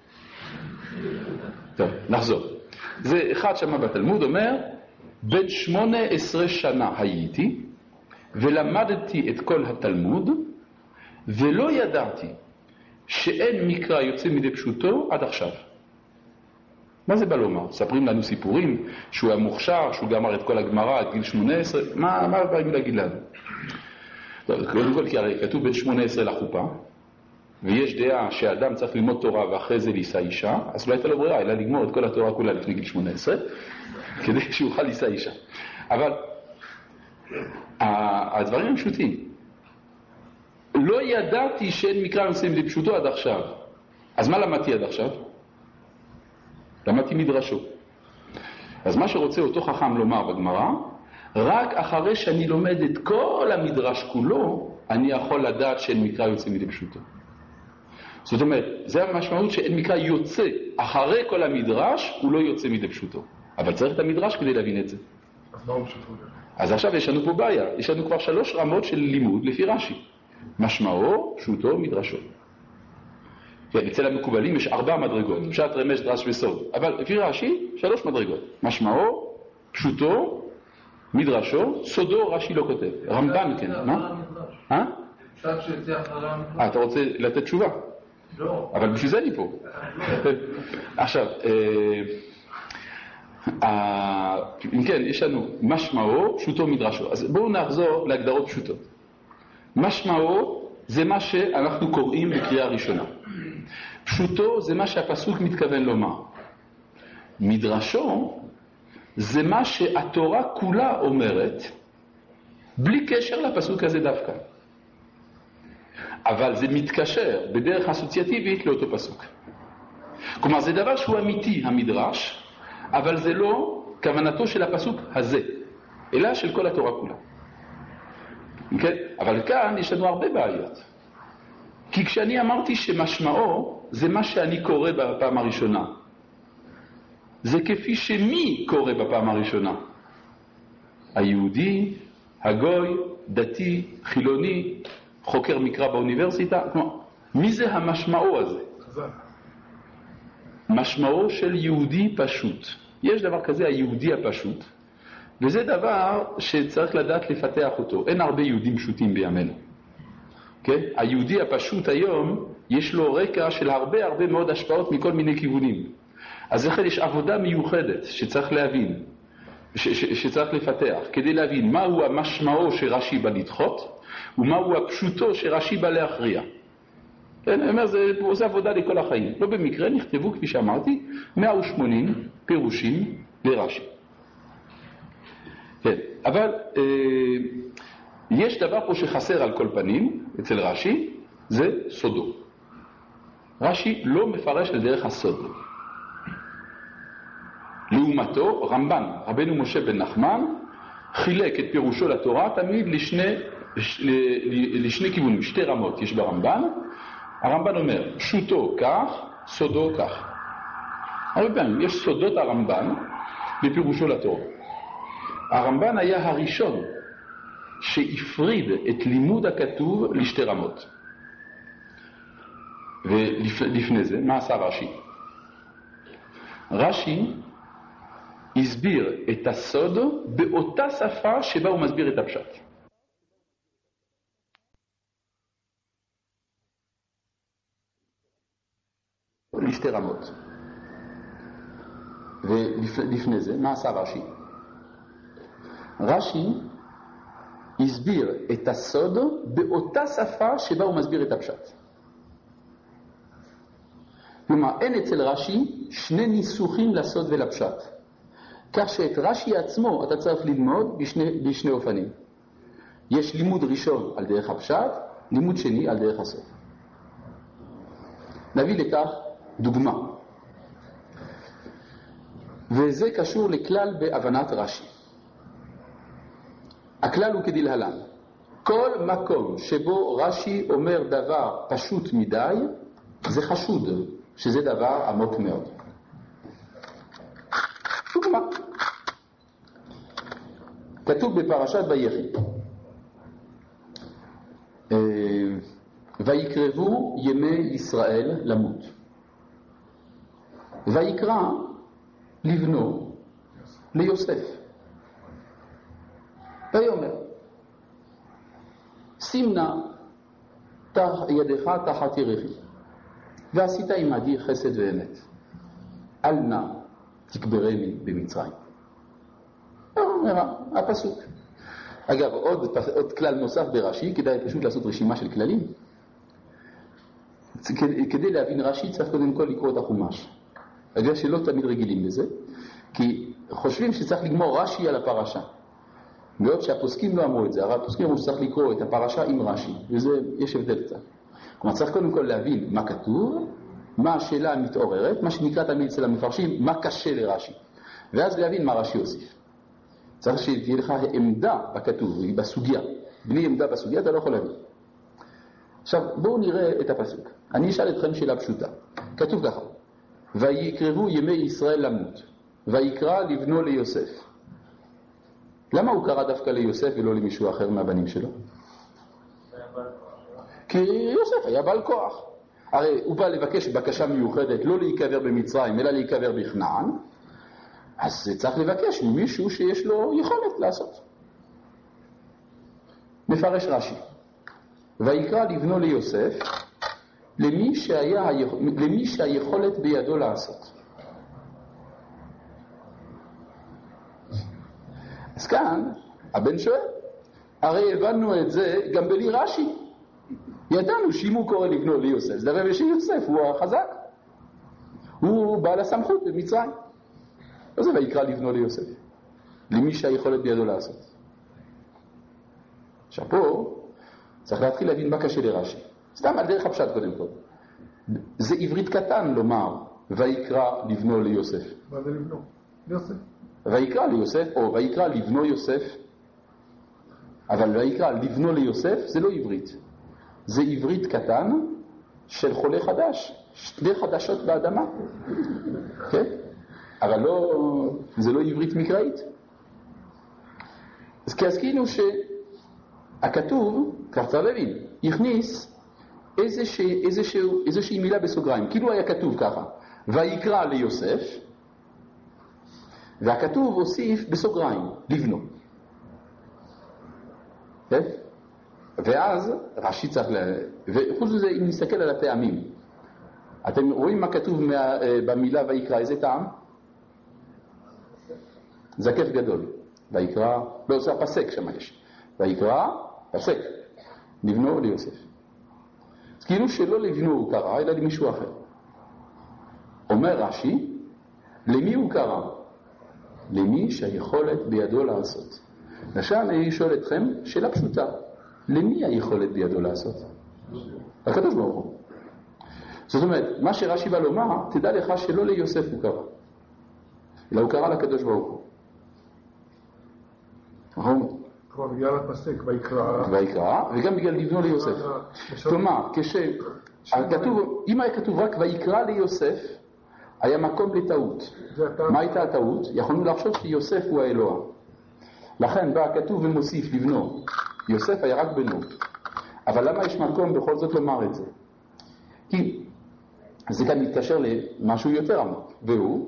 טוב, נחזור. זה אחד שמה בתלמוד אומר, בן 18 שנה הייתי ולמדתי את כל התלמוד ולא ידעתי שאין מקרא יוצא מידי פשוטו עד עכשיו. מה זה בא לומר? ספרים לנו סיפורים שהוא היה מוכשר, שהוא גמר את כל הגמרא עד גיל 18, מה באים להגיד לנו? קודם כל, כי הרי כתוב בין 18 לחופה, ויש דעה שאדם צריך ללמוד תורה ואחרי זה לישא אישה, אז לא הייתה לו ברירה, אלא לגמור את כל התורה כולה לפני גיל 18, כדי שיוכל לישא אישה. אבל הדברים הם פשוטים. לא ידעתי שאין מקרא יוצא מידי פשוטו עד עכשיו. אז מה למדתי עד עכשיו? למדתי מדרשו. אז מה שרוצה אותו חכם לומר בגמרא, רק אחרי שאני לומד את כל המדרש כולו, אני יכול לדעת שאין מקרא יוצא מידי פשוטו. זאת אומרת, זה המשמעות שאין מקרא יוצא. אחרי כל המדרש, הוא לא יוצא מידי פשוטו. אבל צריך את המדרש כדי להבין את זה. אז מה הוא פשוטו? אז עכשיו יש לנו פה בעיה. יש לנו כבר 3 רמות של לימוד לפי רש"י. משמעו, פשוטו, מדרשו. כן, אצל המקובלים יש 4 מדרגות. פשט, רמז, דרש וסוד. אבל לפי רש"י, 3 מדרגות. משמעו, פשוטו, מדרשו, סודו רש"י לא כותב. רמב"ן כן, מה? פשט שיוצא אחרי המדרש. אתה רוצה לתת תשובה? לא. אבל בשביל זה אני פה. עכשיו, אם כן, יש לנו משמעו, פשוטו מדרשו. אז בואו נחזור להגדרות פשוטות. משמעו זה מה שאנחנו קוראים בקריאה ראשונה. פשוטו זה מה שהפסוק מתכוון לומר. מדרשו זה מה שהתורה כולה אומרת, בלי קשר לפסוק הזה דווקא. אבל זה מתקשר בדרך אסוציאטיבית לאותו פסוק. כלומר, זה דבר שהוא אמיתי, המדרש, אבל זה לא כוונתו של הפסוק הזה, אלא של כל התורה כולה. כן? אבל כאן יש לנו הרבה בעיות. כי כשאני אמרתי שמשמעו זה מה שאני קורא בפעם הראשונה, זה כפי שמי קורא בפעם הראשונה? היהודי, הגוי, דתי, חילוני, חוקר מקרא באוניברסיטה, כלומר, מי זה המשמעו הזה? משמעו של יהודי פשוט. יש דבר כזה, היהודי הפשוט, וזה דבר שצריך לדעת לפתח אותו. אין הרבה יהודים פשוטים בימינו. כן? היהודי הפשוט היום, יש לו רקע של הרבה מאוד השפעות מכל מיני כיוונים. אז לכן יש עבודה מיוחדת שצריך להבין, שצריך לפתח, כדי להבין מהו המשמעו שרש"י בא לדחות, ומהו הפשוטו שרש"י בא להכריע. כן, אני אומר, זה עבודה לכל החיים. לא במקרה נכתבו, כפי שאמרתי, 180 פירושים לרש"י. כן, אבל יש דבר פה שחסר על כל פנים, אצל רש"י, זה סודו. רש"י לא מפרש על דרך הסוד. לעומתו, רמב"ן, רבנו משה בן נחמן, חילק את פירושו לתורה תמיד לשני כיוונים, שתי רמות יש ברמב"ן. הרמב"ן אומר, פשוטו כך, סודו כך. הרבה פעמים יש סודות הרמב"ן בפירושו לתורה. הרמב"ן היה הראשון שהפריד את לימוד הכתוב לשתי רמות. ולפני זה, מה עשה רש"י? רש"י הסביר את הסוד באותה שפה שבה הוא מסביר את הפשט. לשתי רמות. ולפני זה, מה עשה רש"י? רש"י הסביר את הסוד באותה שפה שבה הוא מסביר את הפשט. כלומר, אין אצל רש"י שני ניסוחים לסוד ולפשט. כך שאת רש"י עצמו אתה צריך ללמוד בשני אופנים. יש לימוד ראשון על דרך הפשט, לימוד שני על דרך הסוד. נביא לכך דוגמה. וזה קשור לכלל בהבנת רש"י. הכלל הוא כדלהלן. כל מקום שבו רש"י אומר דבר פשוט מדי, זה חשוד, שזה דבר עמוק מאוד. דוגמה. כתוב בפרשת ויחי, ויקרבו ימי ישראל למות. ויקרא לבנו ליוסף. ויאמר, שים נא ידך תחת ירכי, ועשית עמדי חסד ואמת. אל נא תקברני במצרים. הפסוק. אגב, עוד כלל נוסף ברש"י, כדאי פשוט לעשות רשימה של כללים. כדי להבין רש"י צריך קודם כל לקרוא את החומש. אגב שלא תמיד רגילים לזה, כי חושבים שצריך לגמור רש"י על הפרשה. ועוד שהפוסקים לא אמרו את זה, הרי הפוסקים אמרו שצריך לקרוא את הפרשה עם רש"י, וזה יש הבדל קצת. כלומר צריך קודם כל להבין מה כתוב, מה השאלה המתעוררת, מה שנקרא תמיד אצל המפרשים, מה קשה לרש"י, ואז להבין מה רש"י הוסיף. צריך שתהיה לך עמדה בכתוב, בסוגיה. בלי עמדה בסוגיה אתה לא יכול להבין. עכשיו בואו נראה את הפסוק. אני אשאל אתכם שאלה פשוטה. כתוב ככה, ויקרבו ימי ישראל למות, ויקרא לבנו ליוסף. למה הוא קרא דווקא ליוסף ולא למישהו אחר מהבנים שלו? כי יוסף היה בעל כוח. הרי הוא בא לבקש בקשה מיוחדת לא להיקבר במצרים אלא להיקבר בכנען, אז צריך לבקש ממישהו שיש לו יכולת לעשות. מפרש רש"י, ויקרא לבנו ליוסף למי שהיכולת בידו לעשות. אז כאן הבן שואל, הרי הבנו את זה גם בלי רש"י. ידענו שאם הוא קורא לבנו ליוסף, זה הרי שיוסף הוא החזק, הוא בעל הסמכות במצרים. אז זה ויקרא לבנו ליוסף למי שהיכולת בידו לעשות. עכשיו פה צריך להתחיל להבין מה קשה לרש"י. סתם על דרך הפשט קודם כל. זה עברית קטן לומר ויקרא לבנו ליוסף. מה זה לבנו? ליוסף. ויקרא ליוסף או ויקרא לבנו יוסף, אבל ויקרא לבנו ליוסף זה לא עברית. זה עברית קטן של חולה חדש, שתי חדשות באדמה. כן? אבל לא, זה לא עברית מקראית. אז כאילו שהכתוב, כך צריך להבין, הכניס איזושהי מילה בסוגריים. כאילו היה כתוב ככה, ויקרא ליוסף, והכתוב הוסיף בסוגריים, לבנו. כן? ואז רש"י צריך וחוץ מזה, אם נסתכל על הטעמים, אתם רואים מה כתוב במילה ויקרא, איזה טעם? זקף גדול. ויקרא, לא, זה הפסק שם יש. ויקרא, פסק, לבנו ליוסף. אז כאילו שלא לבנו הוא קרא, אלא למישהו אחר. אומר רש"י, למי הוא קרא? למי שהיכולת בידו לעשות. עכשיו אני שואל אתכם שאלה פשוטה, למי היכולת בידו לעשות? הקדוש ברוך הוא. זאת אומרת, מה שרש"י בא לומר, תדע לך שלא ליוסף הוא קרא, אלא הוא קרא לקדוש ברוך הוא. נכון? כלומר, בגלל הפסק, ויקרא. ויקרא, וגם בגלל לבנו ליוסף. כלומר, כשכתוב, אם היה כתוב רק ויקרא ליוסף, היה מקום לטעות. מה הייתה הטעות? יכולנו לחשוב שיוסף הוא האלוה. לכן בא הכתוב ומוסיף לבנו. יוסף היה רק בנו. אבל למה יש מקום בכל זאת לומר את זה? כי זה כאן מתקשר למשהו יותר עמוק, והוא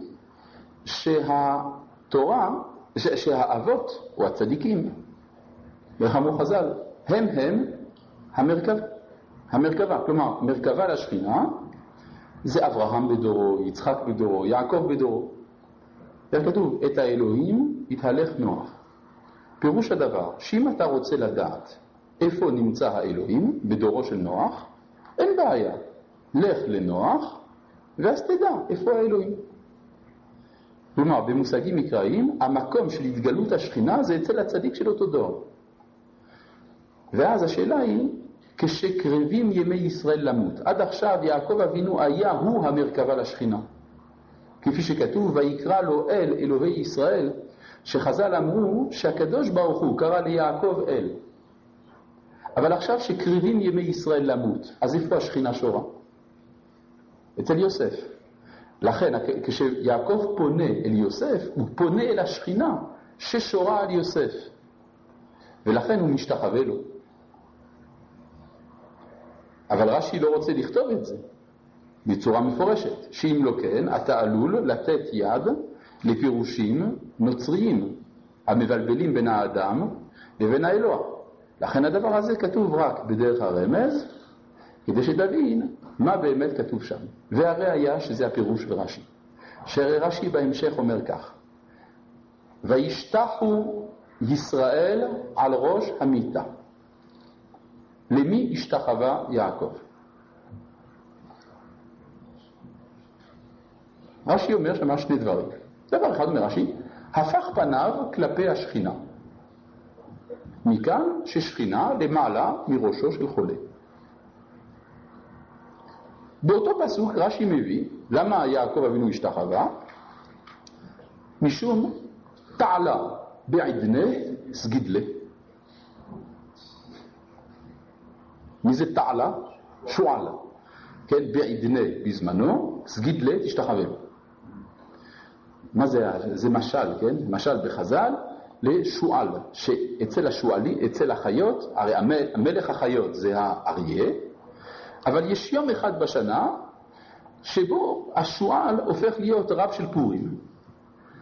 שהתורה, שהאבות או הצדיקים, וחמו חז"ל, הם המרכבה. כלומר, מרכבה לשכינה זה אברהם בדורו, יצחק בדורו, יעקב בדורו. זה כתוב, את האלוהים יתהלך נוח. פירוש הדבר, שאם אתה רוצה לדעת איפה נמצא האלוהים בדורו של נוח, אין בעיה. לך לנוח, ואז תדע איפה האלוהים. כלומר, במושגים מקראיים, המקום של התגלות השכינה זה אצל הצדיק של אותו דור. ואז השאלה היא, כשקרבים ימי ישראל למות, עד עכשיו יעקב אבינו היה הוא המרכבה לשכינה. כפי שכתוב, ויקרא לו אל אלוהי ישראל, שחז"ל אמרו שהקדוש ברוך הוא קרא ליעקב אל. אבל עכשיו שקרבים ימי ישראל למות, אז איפה השכינה שורה? אצל יוסף. לכן כשיעקב פונה אל יוסף, הוא פונה אל השכינה ששורה על יוסף. ולכן הוא משתחווה לו. אבל רש"י לא רוצה לכתוב את זה בצורה מפורשת, שאם לא כן, אתה עלול לתת יד לפירושים נוצריים המבלבלים בין האדם לבין האלוה. לכן הדבר הזה כתוב רק בדרך הרמז, כדי שתבין מה באמת כתוב שם. והראיה שזה הפירוש ברש"י. שרש"י בהמשך אומר כך, וישתחו ישראל על ראש המיטה. למי השתחווה יעקב? רש"י אומר שמה שני דברים. דבר אחד אומר רש"י, הפך פניו כלפי השכינה. מכאן ששכינה למעלה מראשו של חולה. באותו פסוק רש"י מביא, למה יעקב אבינו השתחווה? משום תעלה בעדני סגידלה. מי זה תעלה? שועל. כן, בעדני בזמנו, סגידלה תשתחווה. מה זה? זה משל, כן? משל בחז"ל לשועל, שאצל השועלי, אצל החיות, הרי המלך החיות זה האריה, אבל יש יום אחד בשנה שבו השועל הופך להיות רב של פורים.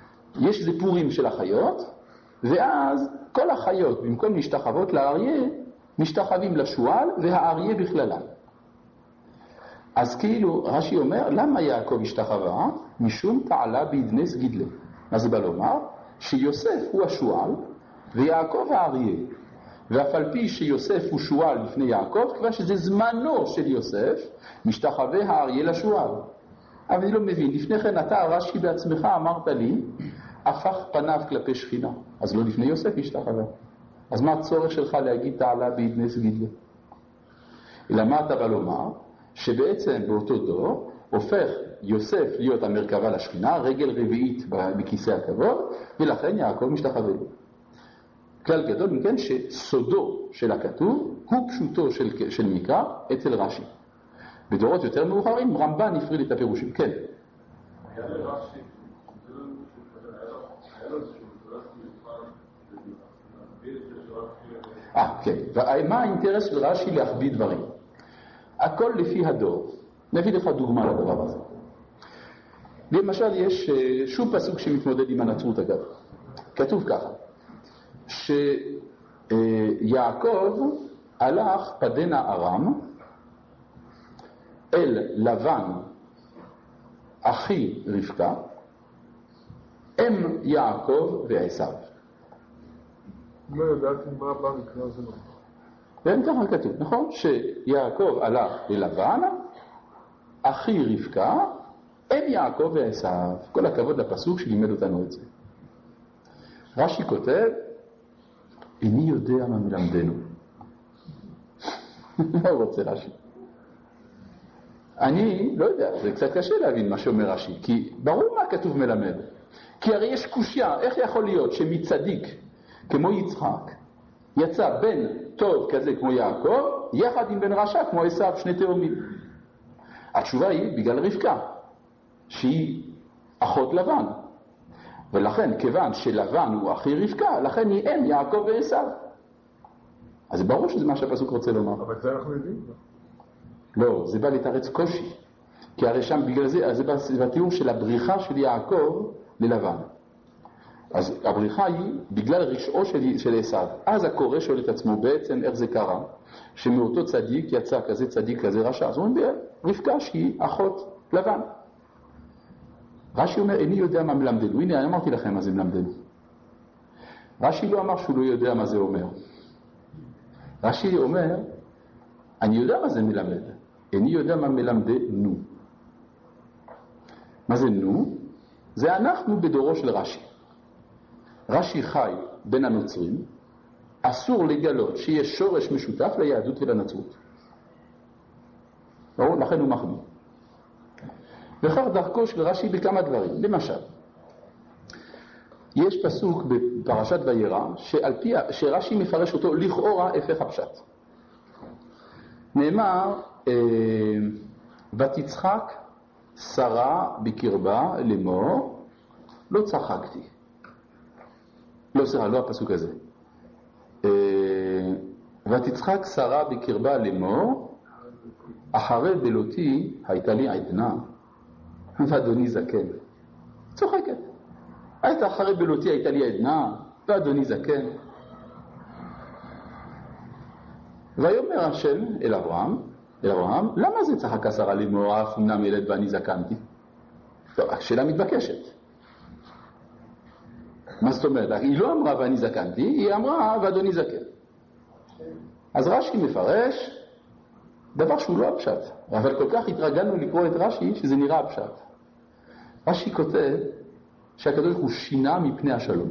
יש זה פורים של החיות, ואז כל החיות במקום להשתחוות לאריה משתחווים לשועל והאריה בכללם. אז כאילו רש"י אומר, למה יעקב השתחווה? משום תעלה בידנס גידלה. מה זה בא לומר? שיוסף הוא השועל ויעקב האריה. ואף על פי שיוסף הוא שועל לפני יעקב, כבר שזה זמנו של יוסף, משתחווה האריה לשועל. אבל אני לא מבין, לפני כן אתה רש"י בעצמך אמרת לי, הפך פניו כלפי שכינה. אז לא לפני יוסף השתחווה. אז מה הצורך שלך להגיד תעלה בידנס גידלה? אלא מה אתה בא לומר? שבעצם באותו דור הופך יוסף להיות המרכבה לשכינה, רגל רביעית בכיסא הכבוד, ולכן יעקב משתחווה לו. כלל גדול מכן שסודו של הכתוב הוא פשוטו של מקרא אצל רש"י. בדורות יותר מאוחרים רמב"ן הפריד את הפירושים. כן. היה לרש"י, היה לו כן. ומה האינטרס של רש"י להכביד דברים? הכל לפי הדור. נביא לך דוגמה לדבר הזה. למשל יש שוב פסוק שמתמודד עם הנצרות אגב. כתוב ככה, שיעקב הלך פדנה ארם אל לבן אחי רבקה אם יעקב ועשיו. לא ידעתי מה במקרה הזה. ואין ככה כתוב, נכון? שיעקב הלך ללבן אחי רבקה אם יעקב ועשיו. כל הכבוד לפסוק שלימד אותנו את זה. רש"י כותב, איני יודע מה מלמדנו. מה הוא רוצה רש"י? אני לא יודע, זה קצת קשה להבין מה שאומר רש"י, כי ברור מה כתוב מלמד. כי הרי יש קושיה, איך יכול להיות שמצדיק כמו יצחק יצא בן טוב כזה כמו יעקב, יחד עם בן רשע כמו עשיו, שני תאומים? התשובה היא בגלל רבקה, שהיא אחות לבן. ולכן, כיוון שלבן הוא אחי רבקה, לכן היא אם יעקב ועשיו. אז ברור שזה מה שהפסוק רוצה לומר. אבל זה אנחנו יודעים. לא, זה בא לתרץ קושי. כי הרי שם בגלל זה, זה בתיאור של הבריחה של יעקב ללבן. אז הבריחה היא בגלל רשעו של עשיו. אז הקורא שואל את עצמו בעצם איך זה קרה, שמאותו צדיק יצא כזה צדיק כזה רשע. אז הוא אומר, רבקה שהיא אחות לבן. רש"י אומר, איני יודע מה מלמדנו. הנה, אני אמרתי לכם מה זה מלמדנו. רש"י לא אמר שהוא לא יודע מה זה אומר. רש"י אומר, אני יודע מה זה מלמד. איני יודע מה מלמדנו. מה זה נו? זה אנחנו בדורו של רש"י. רש"י חי בין הנוצרים, אסור לגלות שיש שורש משותף ליהדות ולנצרות. ברור? לכן הוא מחמיא. וכך דרכו של רש"י בכמה דברים. למשל, יש פסוק בפרשת וירא שרש"י מפרש אותו לכאורה הפך הפשט. נאמר, ותצחק שרה בקרבה לאמור, לא צחקתי. לא, סליחה, לא הפסוק הזה. ותצחק שרה בקרבה לאמור, אחרי בלותי הייתה לי עדנה, ואדוני זקן. צוחקת. הייתה אחרי בלותי הייתה לי עדנה, ואדוני זקן. ויאמר השם אל אברהם, למה זה צחקה שרה לאמור, אף אמנם ילד ואני זקנתי? טוב, השאלה מתבקשת. מה זאת אומרת? היא לא אמרה ואני זקנתי, היא אמרה ואדוני זקן. אז רש"י מפרש דבר שהוא לא הפשט, אבל כל כך התרגלנו לקרוא את רש"י שזה נראה הפשט. רש"י כותב שהקדוש ברוך הוא שינה מפני השלום.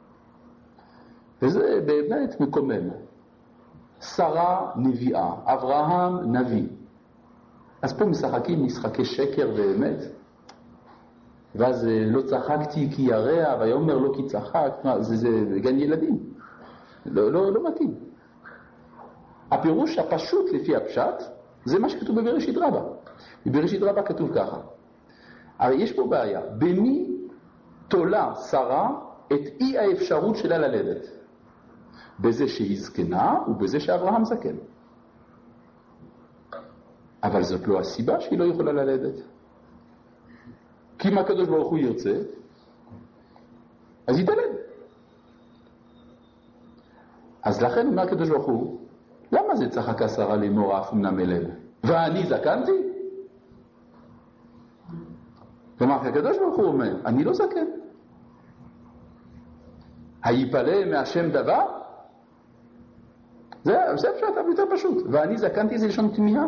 וזה באמת מקומם. שרה נביאה, אברהם נביא. אז פה משחקים משחקי שקר ואמת. ואז לא צחקתי כי ירע, ויאמר לא כי צחק. זה גן ילדים. לא מתאים. הפירוש הפשוט לפי הפשט זה מה שכתוב בבראשית רבה. בבראשית רבה כתוב ככה. הרי יש פה בעיה. במי תולה שרה את אי האפשרות שלה ללדת? בזה שהיא זקנה ובזה שאברהם זקן. אבל זאת לא הסיבה שהיא לא יכולה ללדת. כי אם הקדוש ברוך הוא ירצה, אז היא תלד. אז לכן אומר הקדוש ברוך הוא, לא, זה צחקה שרה לאמור אף אמנם אליו? ואני זקנתי? כלומר, הקדוש ברוך הוא אומר, אני לא זקן. היפלא מהשם דבר? זה פשוט יותר פשוט. ואני זקנתי זה לשון תמיהה.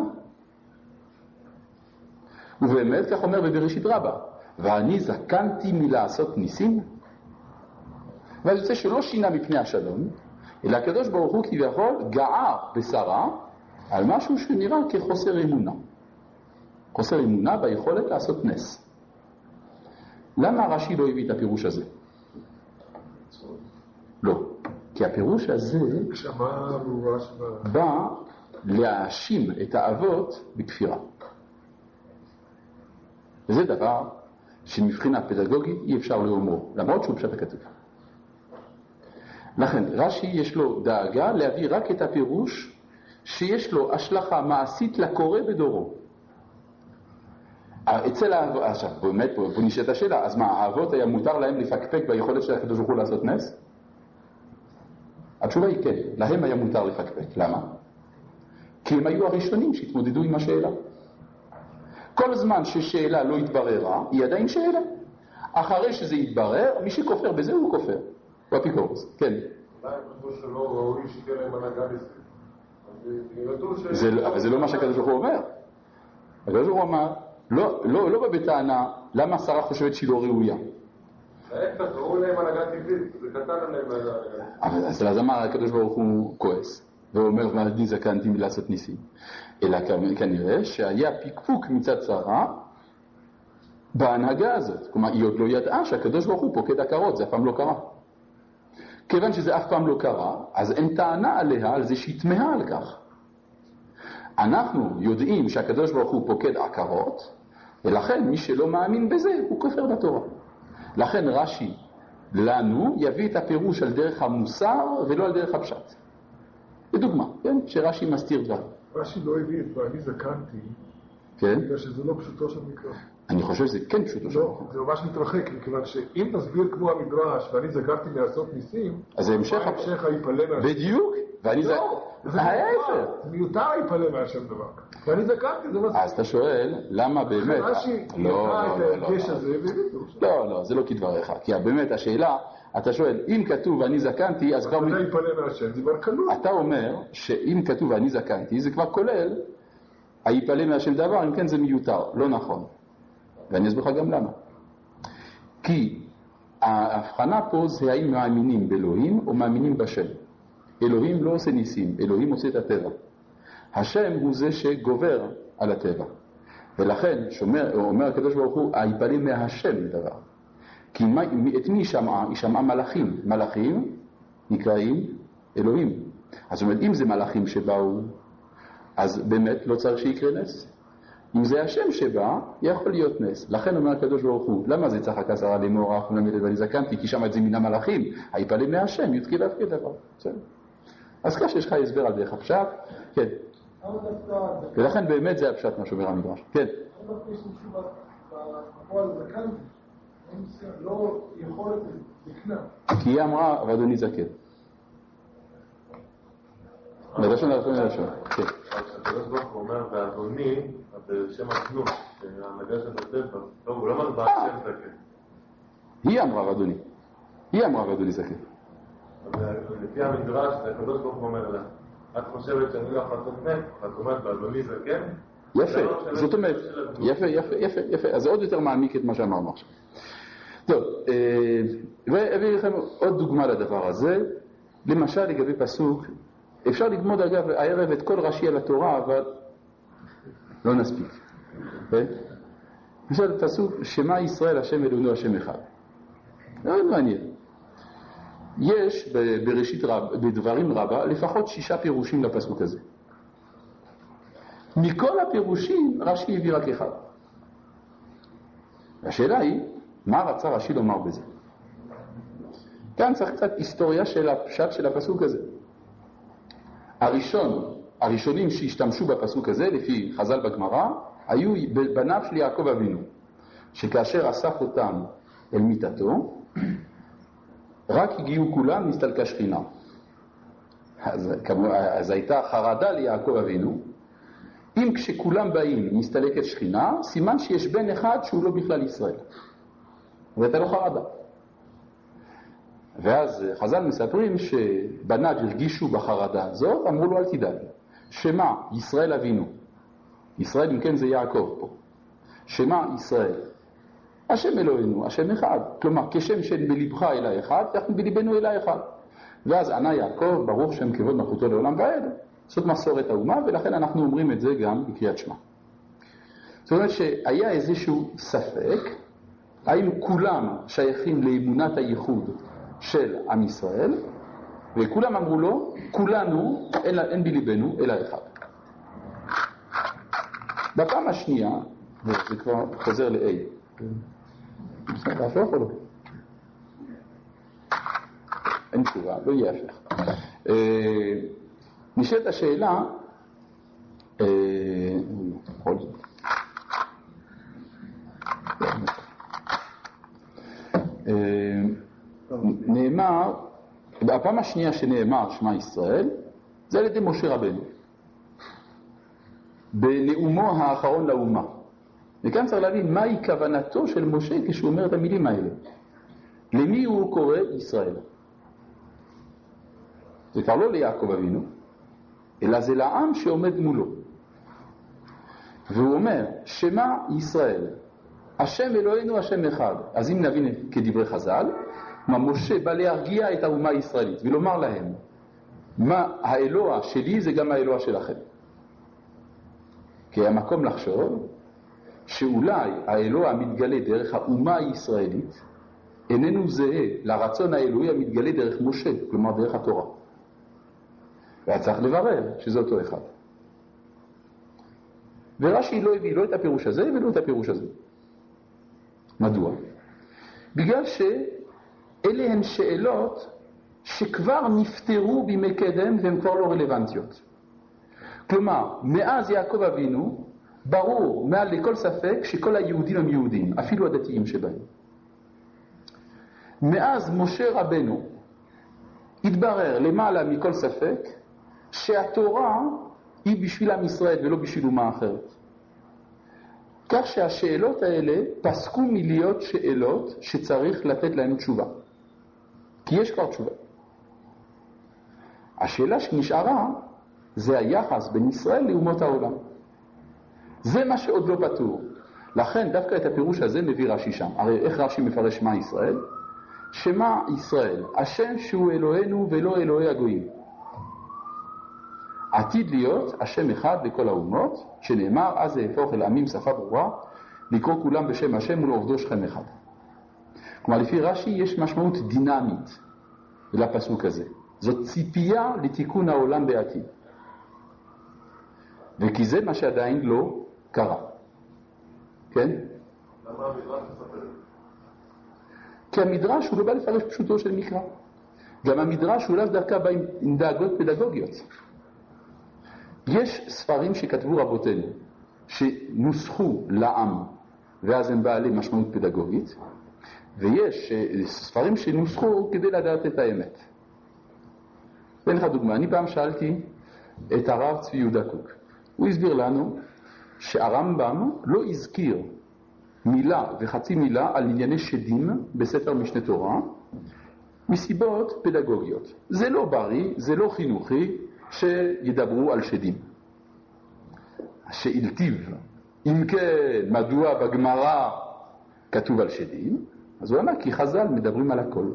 ובאמת כך אומר בבראשית רבה, ואני זקנתי מלעשות ניסים. ואז יוצא שלא שינה מפני השלום, אלא הקדוש ברוך הוא כביכול גאה בשרה על משהו שנראה כחוסר אמונה. חוסר אמונה ביכולת לעשות נס. למה רש"י לא הביא את הפירוש הזה? לא. כי הפירוש הזה בא להאשים את האבות בכפירה. וזה דבר שמבחינה פדגוגית אי אפשר לאומרו, למרות שהוא פשט הכתוב. לכן רש"י יש לו דאגה להביא רק את הפירוש שיש לו השלכה מעשית לקורא בדורו. אצל האבות, עכשיו באמת פה נשאלת השאלה, אז מה, האבות היה מותר להם לפקפק ביכולת של הקדוש ברוך הוא לעשות נס? התשובה היא כן, להם היה מותר לפקפק. למה? כי הם היו הראשונים שהתמודדו עם השאלה. כל זמן ששאלה לא התבררה, היא עדיין שאלה. אחרי שזה יתברר, מי שכופר בזה הוא כופר. הוא אפיקורוס, כן. אולי חשבו שלא ראוי שתהיה להם הנהגה ניסית. אבל זה לא מה שהקדוש ברוך הוא אומר. הקדוש ברוך הוא אמר, לא בא בטענה, למה שרה חושבת שהיא לא ראויה? ההפך, ראו להם הנהגה טבעית, זה קטן עליהם הנהגה. אז אמר הקדוש ברוך הוא כועס, והוא אומר, ואני זקנתי מלעשות ניסים. אלא כנראה שהיה פיקפוק מצד שרה בהנהגה הזאת. כלומר, היא עוד לא ידעה שהקדוש ברוך הוא פוקד עקרות, זה אף פעם לא קרה. כיוון שזה אף פעם לא קרה, אז אין טענה עליה על זה שהיא תמהה על כך. אנחנו יודעים שהקדוש ברוך הוא פוקד עקרות, ולכן מי שלא מאמין בזה הוא כופר בתורה. לכן רש"י לנו יביא את הפירוש על דרך המוסר ולא על דרך הפשט. לדוגמה, כן? שרש"י מסתיר דברים. רש"י לא הביא את ואני זקנתי, כן? בגלל שזה לא פשוטו של מקרא. אני חושב שזה כן פשוטו של מקרא. לא, זה ממש מתרחק, מכיוון שאם נסביר כמו המדרש ואני זקנתי לעשות ניסים, אז זה המשך היפלא מהשם. בדיוק. ואני זה מיותר היפלא מהשם דבר. ואני זקנתי, זה מה. אז אתה שואל, למה באמת? רש"י נקרא את ההרגש הזה והביטו. לא, זה לא כדבריך. כי באמת השאלה, אתה שואל, אם כתוב ואני זקנתי, אז כבר... זה היפלא מהשם, זה כבר כלול. אתה אומר שאם כתוב ואני זקנתי, זה כבר כולל היפלא מהשם דבר, אם כן זה מיותר. לא נכון. ואני אסביר לך גם למה. כי ההבחנה פה זה האם מאמינים באלוהים או מאמינים בשם. אלוהים לא עושה ניסים, אלוהים עושה את הטבע. השם הוא זה שגובר על הטבע. ולכן, אומר הקדוש ברוך הוא, היפלא מהשם דבר. כי את מי היא שמעה? היא שמעה מלאכים. מלאכים נקראים אלוהים. אז זאת אומרת, אם זה מלאכים שבאו, אז באמת לא צריך שיקרה נס. אם זה השם שבא, יכול להיות נס. לכן אומר הקדוש ברוך הוא, למה זה צחקה שרה לאמור אף אמנם אליו ואני זקנתי? כי שם את זה מן המלאכים. היפלא מהשם, יתחיל להפקיד דבר. אז ככה שיש לך הסבר על דרך הפשט, כן. ולכן באמת זה הפשט מה שאומר המדרש. כן. לא יכולת לקנה. כי היא אמרה, ואדוני זקן. בלשון הראשון ללשון. כן. הקדוש ברוך הוא אומר, ואדוני, בשם הקנות, שההנהגה של הטבע, הוא לא אומר בהשם זקן. היא אמרה, ואדוני. היא אמרה, ואדוני זקן. לפי המדרש, הקדוש ברוך הוא אומר לה, את חושבת שאני לא יכול לעשות נס, ואת אומרת, ואדוני זקן? יפה, זאת אומרת, יפה. אז זה עוד יותר מעמיק את מה שאמרנו עכשיו. טוב, ואביא לכם עוד דוגמה לדבר הזה. למשל, לגבי פסוק, אפשר לגמוד אגב הערב את כל רש"י על התורה, אבל לא נספיק. למשל, פסוק, שמע ישראל השם אלוהינו השם אחד. מאוד מעניין. יש בדברים רבה לפחות 6 פירושים לפסוק הזה. מכל הפירושים רש"י הביא רק אחד. והשאלה היא, מה רצה רש"י לומר בזה? כאן צריך קצת היסטוריה של הפשט של הפסוק הזה. הראשונים שהשתמשו בפסוק הזה, לפי חז"ל בגמרא, היו בניו של יעקב אבינו, שכאשר אסף אותם אל מיטתו, רק הגיעו כולם, נסתלקה שכינה. אז הייתה חרדה ליעקב אבינו. אם כשכולם באים מסתלקת שכינה, סימן שיש בן אחד שהוא לא בכלל ישראל. והייתה לו חרדה. ואז חז"ל מספרים שבניו הרגישו בחרדה הזאת, אמרו לו אל תדאג. שמה ישראל אבינו. ישראל אם כן זה יעקב פה. שמה ישראל. השם אלוהינו, השם אחד. כלומר, כשם שאין בלבך אלא אחד, אנחנו בלבנו אלא אחד. ואז ענה יעקב, ברוך שם כבוד מלכותו לעולם ועד. זאת מסורת האומה, ולכן אנחנו אומרים את זה גם בקריאת שמע. זאת אומרת שהיה איזשהו ספק, האם כולם שייכים לאמונת הייחוד של עם ישראל, וכולם אמרו לו, כולנו, אין בלבנו אלא אחד. בפעם השנייה, וזה כבר חוזר ל-A, להפך או לא? אין תשובה, לא יהיה הפך. נשאלת השאלה, נאמר, הפעם השנייה שנאמר שמע ישראל, זה על ידי משה רבנו, בנאומו האחרון לאומה. וכאן צריך להבין מהי כוונתו של משה כשהוא אומר את המילים האלה. למי הוא קורא ישראל? זה כבר לא ליעקב אבינו, אלא זה לעם שעומד מולו. והוא אומר, שמה ישראל, השם אלוהינו השם אחד. אז אם נבין כדברי חז"ל, משה בא להרגיע את האומה הישראלית ולומר להם, מה האלוה שלי זה גם האלוה שלכם. כי המקום לחשוב שאולי האלוה המתגלה דרך האומה הישראלית איננו זהה לרצון האלוהי המתגלה דרך משה, כלומר דרך התורה. והיה צריך לברר שזה אותו אחד. ורש"י לא הביא לא את הפירוש הזה ולא את הפירוש הזה. מדוע? בגלל שאלה הן שאלות שכבר נפטרו בימי קדם והן כבר לא רלוונטיות. כלומר, מאז יעקב אבינו ברור מעל לכל ספק שכל היהודים הם יהודים, אפילו הדתיים שבהם. מאז משה רבנו התברר למעלה מכל ספק שהתורה היא בשביל עם ישראל ולא בשביל אומה אחרת. כך שהשאלות האלה פסקו מלהיות שאלות שצריך לתת להן תשובה. כי יש כבר תשובה. השאלה שנשארה זה היחס בין ישראל לאומות העולם. זה מה שעוד לא פתור. לכן דווקא את הפירוש הזה מביא רש"י שם. הרי איך רש"י מפרש מה ישראל? שמה ישראל, השם שהוא אלוהינו ולא אלוהי הגויים. עתיד להיות השם אחד לכל האומות, שנאמר, אז יהפוך אל העמים שפה ברורה, לקרוא כולם בשם השם ולעובדו שכם אחד. כלומר, לפי רש"י יש משמעות דינמית לפסוק הזה. זאת ציפייה לתיקון העולם בעתיד. וכי זה מה שעדיין לא קרה. כן? למה המדרש מספר? כי המדרש הוא לא בא לפרש פשוטו של מקרא. גם המדרש הוא לאו דווקא בא עם דאגות פדגוגיות. יש ספרים שכתבו רבותינו, שנוסחו לעם, ואז הם בעלי משמעות פדגוגית, ויש ספרים שנוסחו כדי לדעת את האמת. ואין לך דוגמה, אני פעם שאלתי את הרב צבי יהודה קוק. הוא הסביר לנו שהרמב"ם לא הזכיר מילה וחצי מילה על ענייני שדים בספר משנה תורה, מסיבות פדגוגיות. זה לא בריא, זה לא חינוכי, שידברו על שדים. שאילתיו, אם כן, מדוע בגמרא כתוב על שדים? אז הוא אמר, כי חז"ל מדברים על הכל.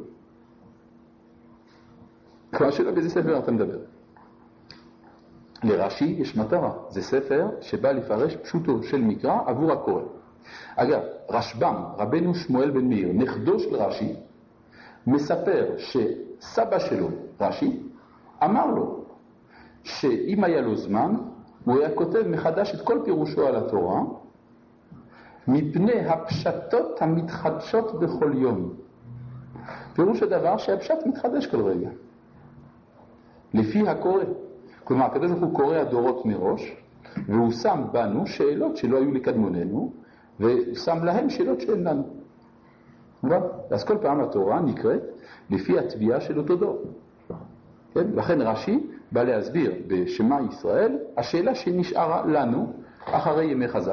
כבר שלא באיזה ספר אתה מדבר. לרש"י יש מטרה, זה ספר שבא לפרש פשוטו של מקרא עבור הקורא. אגב, רשב"ם, רבנו שמואל בן מאיר, נכדו של רש"י, מספר שסבא שלו, רש"י, אמר לו, שאם היה לו זמן, הוא היה כותב מחדש את כל פירושו על התורה, מפני הפשטות המתחדשות בכל יום. פירוש הדבר שהפשט מתחדש כל רגע. לפי הקורא. כלומר, הקדוש ברוך הוא קורא הדורות מראש, והוא שם בנו שאלות שלא היו לקדמוננו, ושם להם שאלות שאין לנו. אז כל פעם התורה נקראת לפי התביעה של אותו דור. כן? לכן רש"י בא להסביר בשמה ישראל השאלה שנשארה לנו אחרי ימי חז"ל.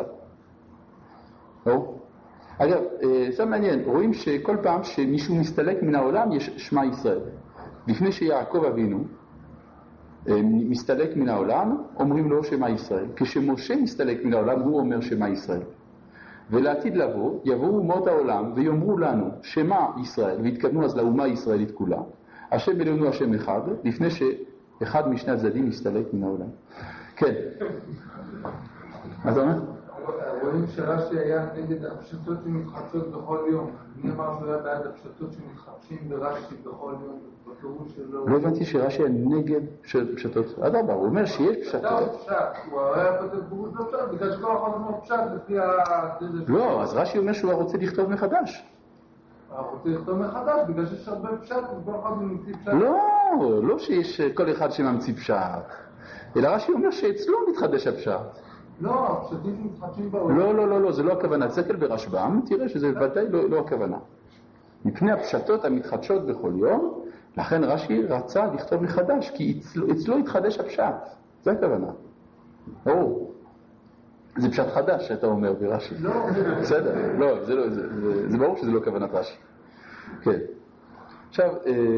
אגב, זה מעניין, רואים שכל פעם שמישהו מסתלק מן העולם יש שמה ישראל. לפני שיעקב אבינו מסתלק מן העולם, אומרים לו שמה ישראל. כשמשה מסתלק מן העולם, הוא אומר שמה ישראל. ולעתיד לבוא, יבואו אומות העולם ויאמרו לנו שמה ישראל, והתקדמו אז לאומה הישראלית כולה, השם אלוהינו השם אחד, לפני שאחד משני הצדדים מסתלק מן העולם. כן. מה אתה אומר? רואים שרש"י היה נגד הפשטות שמתחדשות בכל יום. מי אמר שהוא היה בעד הפשטות שמתחדשים ברש"י בכל יום? בפירוש שלו... לא הבנתי שרש"י היה נגד פשטות. אדרבה, הוא אומר שיש פשטות. הוא היה כותב פירוש לא פשט, בגלל שכל אחד אומר פשט לפי ה... לא, אז רש"י אומר שהוא רוצה לכתוב מחדש. רוצה לכתוב מחדש, בגלל שיש הרבה פשט, וכל אחד ממציא פשט. לא שיש כל אחד שממציא פשט. אלא רש"י אומר שאצלו מתחדש הפשט. לא, הפשטים שמתחדשים בעולם. לא, זה לא הכוונה. תסתכל ברשב"ם, תראה שזה ודאי לא הכוונה. מפני הפשטות המתחדשות בכל יום, לכן רש"י רצה לכתוב מחדש, כי אצלו התחדש הפשט. זה הכוונה. זה פשט חדש שאתה אומר ברש"י. לא. בסדר, לא, זה ברור שזה לא כוונת רש"י. כן. עכשיו,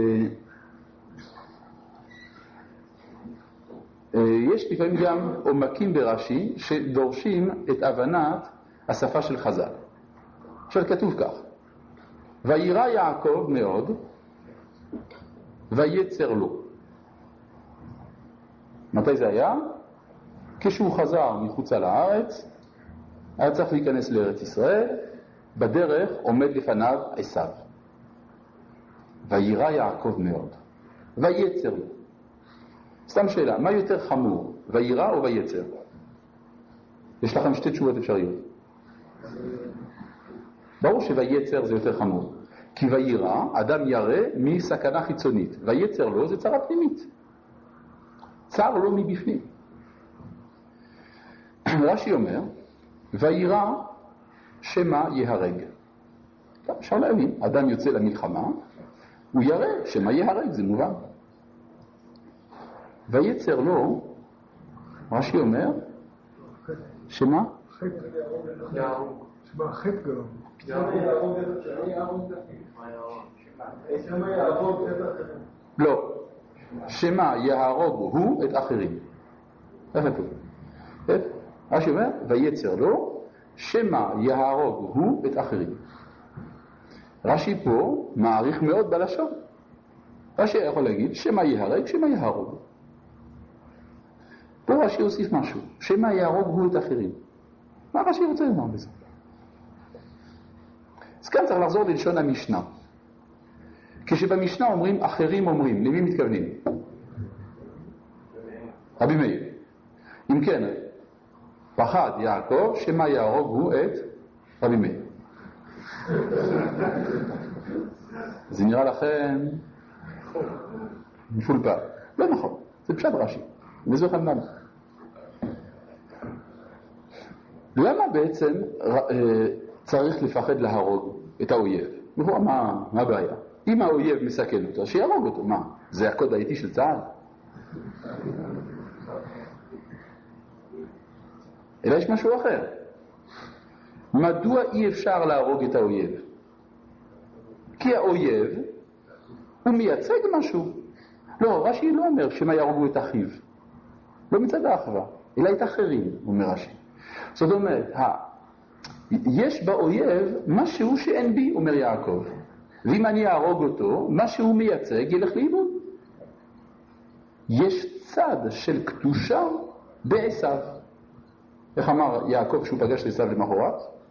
יש לפעמים גם עומקים ברש"י שדורשים את הבנת השפה של חז"ל. עכשיו כתוב כך: וירא יעקב מאוד ויצר לו. מתי זה היה? כשהוא חזר מחוצה לארץ, היה צריך להיכנס לארץ ישראל, בדרך עומד לפניו עשיו. וירא יעקב מאוד ויצר לו. סתם שאלה, מה יותר חמור, וירא או ויצר? יש לכם שתי תשובות אפשריות. ברור שויצר זה יותר חמור, כי וירא, אדם ירא מסכנה חיצונית, ויצר לו זה צרה פנימית, צר לו מבפנים. רש"י אומר, וירא שמא יהרג. אפשר להבין, אדם יוצא למלחמה, הוא ירא שמא יהרג, זה מובן. ויצר לו, רש"י אומר, שמה? שמה חטא גרם. לא, שמה יהרוג הוא את אחרים. איך כתוב? רש"י אומר, ויצר לו, שמה יהרוג הוא את אחרים. רש"י פה מעריך מאוד בלשון. רש"י יכול להגיד, שמה יהרג, שמה יהרוג. פה רש"י הוסיף משהו, שמה יהרוג הוא את אחרים. מה רש"י רוצה לומר בזה? אז כאן צריך לחזור ללשון המשנה. כשבמשנה אומרים, אחרים אומרים, למי מתכוונים? רבי מאיר. אם כן, פחד יעקב, שמה יהרוג הוא את רבי מאיר. זה נראה לכם מפולפל. לא נכון, זה פשט רש"י. וזה לכם למה. למה בעצם צריך לפחד להרוג את האויב? מה הבעיה? אם האויב מסכן אותו, שיהרוג אותו. מה? זה הקוד האיטי של צה"ל? אלא יש משהו אחר. מדוע אי אפשר להרוג את האויב? כי האויב הוא מייצג משהו. לא, רש"י לא אומר שמה יהרגו את אחיו. לא מצד האחווה, אלא את אחרים, אומר רש"י. זאת אומרת, יש באויב משהו שאין בי, אומר יעקב. ואם אני אהרוג אותו, מה שהוא מייצג ילך לאיבוד. יש צד של קדושה בעשיו. איך אמר יעקב שהוא פגש את עשיו למחרת?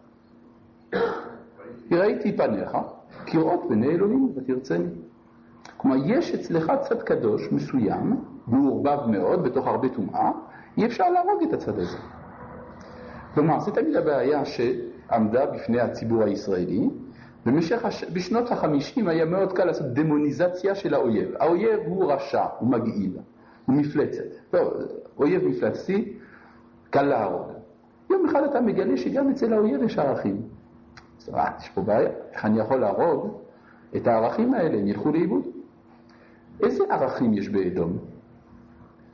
ראיתי פניך, כראות פני אלוהים ותרצני. כלומר, יש אצלך צד קדוש מסוים, והוא עורבב מאוד בתוך הרבה טומאה, אי אפשר להרוג את הצד הזה. כלומר, זה תמיד הבעיה שעמדה בפני הציבור הישראלי. בשנות ה-50 היה מאוד קל לעשות דמוניזציה של האויב. האויב הוא רשע, הוא מגעיל, הוא מפלצת. טוב, אויב מפלצתי, קל להרוג. יום אחד אתה מגלה שגם אצל האויב יש ערכים. אז יש פה בעיה, איך אני יכול להרוג את הערכים האלה, הם ילכו לאיבוד. איזה ערכים יש באדום?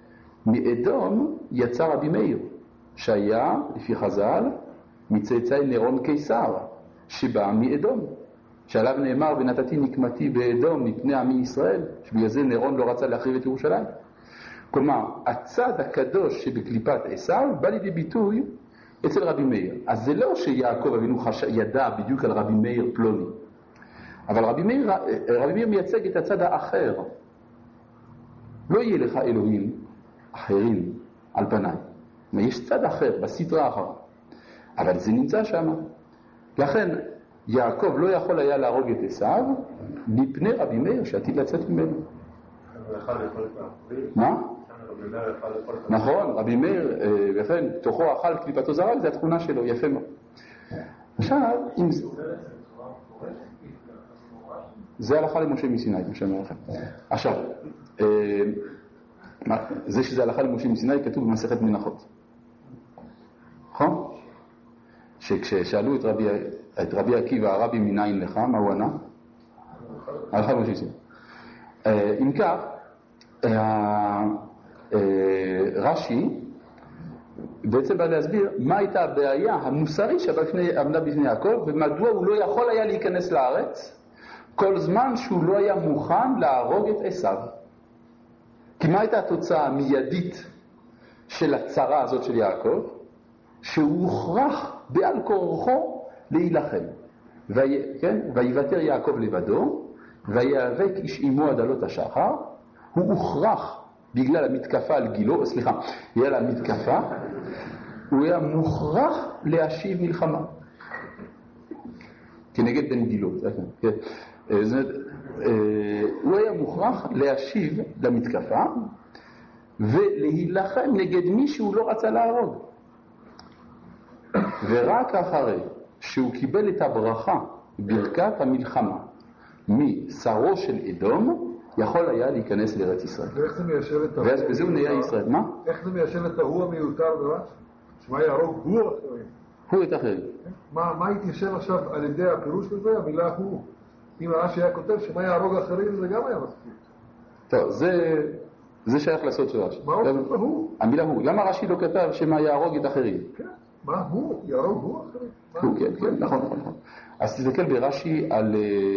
מאדום יצא רבי מאיר, שהיה, לפי חז"ל, מצאצאי נירון קיסר, שבא מאדום. שעליו נאמר, ונתתי נקמתי באדום מפני עמי ישראל, שבגלל זה נירון לא רצה להחריב את ירושלים. כלומר, הצד הקדוש שבקליפת עשיו בא לידי ביטוי אצל רבי מאיר. אז זה לא שיעקב אבינו ידע בדיוק על רבי מאיר פלוני. אבל רבי מאיר מייצג את הצד האחר. לא יהיה לך אלוהים אחרים על פניי. יש צד אחר, בסדרה אחר. אבל זה נמצא שם. לכן, יעקב לא יכול היה להרוג את עשיו מפני רבי מאיר שעתיד לצאת ממנו. מה? נכון, רבי מאיר, וכן, תוכו אכל קליפתו זרק, זה התכונה שלו, יפה מאוד. עכשיו, אם זה הלכה למשה מסיני, מה שאומר לכם. עכשיו, זה שזה הלכה למשה מסיני כתוב במסכת מנחות. נכון? שכששאלו את רבי עקיבא, הרבי מניין לך, מה הוא ענה? הלכה למשה מסיני. אם כך, רש"י בעצם בא להסביר מה הייתה הבעיה המוסרית שעמדה בפני יעקב ומדוע הוא לא יכול היה להיכנס לארץ כל זמן שהוא לא היה מוכן להרוג את עשיו. כי מה הייתה התוצאה המיידית של הצרה הזאת של יעקב? שהוא הוכרח בעל כורחו להילחם. ויוותר יעקב לבדו ויאבק איש עמו עד עלות השחר. הוא הוכרח בגלל המתקפה על גילו, בגלל המתקפה, הוא היה מוכרח להשיב מלחמה. כנגד בן גילו. הוא היה מוכרח להשיב למתקפה, ולהילחם נגד מי שהוא לא רצה להרוג. ורק אחרי שהוא קיבל את הברכה, ברכת המלחמה, משרו של אדום, יכול היה להיכנס לארץ ישראל. ואיך זה מיישב את ההוא? ואז בזה הוא נהיה ישראל. מה? איך זה מיישב את ההוא המיותר ברש? שמה יהרוג הוא אחרים? הוא את אחרים. מה התיישב עכשיו על ידי הפירוש לזה? המילה הוא. אם רש"י היה כותב שמה יהרוג אחרים זה גם היה מספיק. טוב, זה שייך לעשות של רש"י. מה הוא? המילה הוא. למה רש"י לא כתב שמה יהרוג את אחרים? כן. מה הוא? יהרוג הוא אחרים? הוא, כן, נכון. אז תסתכל ברש"י על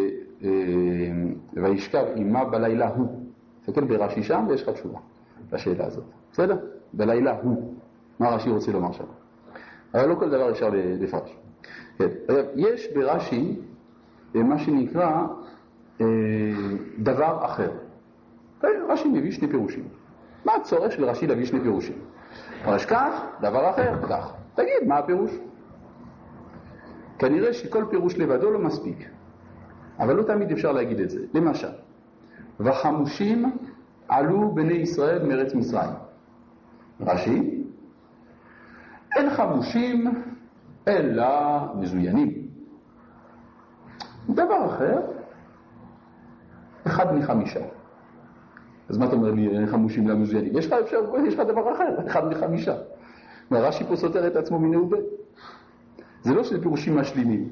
וישכב עמה בלילה הוא. תסתכל ברש"י שם ויש לך תשובה לשאלה הזאת. בסדר? בלילה הוא. מה רש"י רוצה לומר שם? אבל לא כל דבר אפשר לפרש. כן. יש ברש"י מה שנקרא דבר אחר. רש"י מביא שני פירושים. מה הצורך של רש"י להביא שני פירושים? פרש כך, דבר אחר, כך. תגיד, מה הפירוש? כנראה שכל פירוש לבדו לא מספיק. אבל לא תמיד אפשר להגיד את זה. למשל, וחמושים עלו בני ישראל מארץ מצרים. רש"י, אין חמושים אלא מזוינים. דבר אחר, אחד מחמישה. אז מה אתה אומר לי, אין חמושים אלא מזוינים? יש לך דבר אחר, אחד מחמישה. רש"י פה סותר את עצמו מיני ובי. זה לא שזה פירושים משלימים.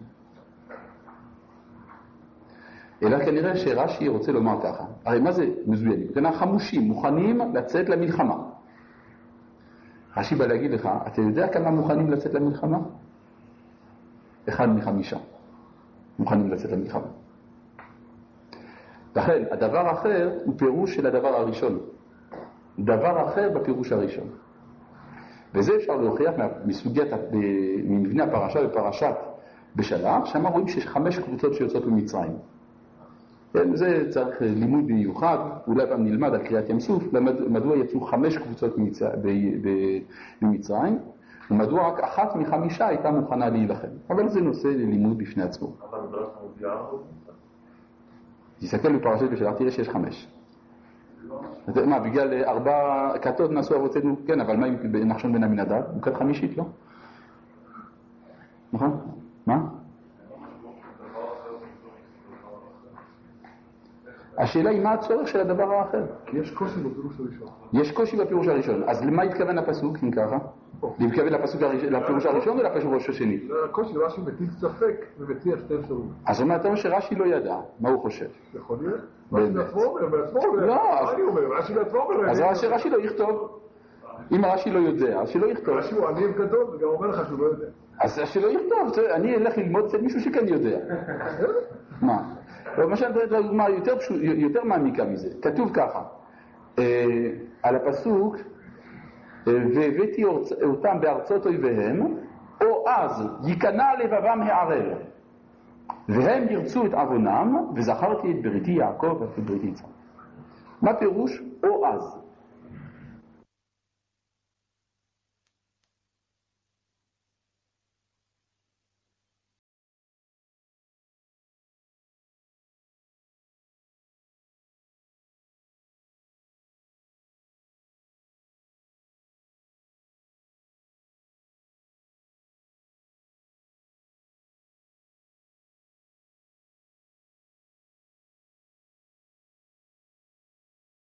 אלא כנראה שרש"י רוצה לומר ככה. הרי מה זה מזוינים? כנראה חמושים, מוכנים לצאת למלחמה. רש"י בא להגיד לך, אתה יודע כמה מוכנים לצאת למלחמה? אחד מחמישה. מוכנים לצאת למלחמה. לכן, הדבר האחר הוא פירוש של הדבר הראשון. דבר אחר בפירוש הראשון. וזה אפשר להוכיח ממבנה הפרשה בפרשת בשלח, שם רואים שיש 5 קבוצות שיוצאות ממצרים. זה צריך לימוד מיוחד, אולי פעם נלמד על קריאת ים סוף, מדוע יצאו 5 קבוצות ממצרים, ומדוע רק 1 מ5 הייתה מוכנה להילחם. אבל זה נושא ללימוד בפני עצמו. תסתכל בפרשת בשלח, תראה שיש 5. מה, בגלל 4 כתות נעשו אבותינו? כן, אבל מה עם נחשון בן עמינדב? הוא כת 5, לא? נכון? מה? השאלה היא מה הצורך של הדבר האחר. כי יש קושי בפירוש הראשון. יש קושי בפירוש הראשון. אז למה התכוון הפסוק, אם ככה? להתכוון לפירוש הראשון או לפירוש השני? הקושי, רש"י מטיל ספק ומציע 2 אפשרויות. אז הוא אומר שרש"י לא ידע מה הוא חושב. יכול להיות. רש"י בעצמו אומר, לא, מה אני אומר? רש"י בעצמו אומר. אז רש"י לא יכתוב. אם רש"י לא יודע, שלא יכתוב. רש"י הוא עניים גדול, וגם אומר לך שהוא לא יודע. אז שלא יכתוב, אני אלך ללמוד אצל מישהו שכן יודע. מה? למשל, דוגמה יותר מעמיקה מזה. כתוב ככה, על הפסוק, והבאתי אותם בארצות אויביהם, או אז ייכנע לבבם הערל, והם ירצו את עוונם, וזכרתי את בריתי יעקב ואת בריתי יצחק. מה פירוש או אז?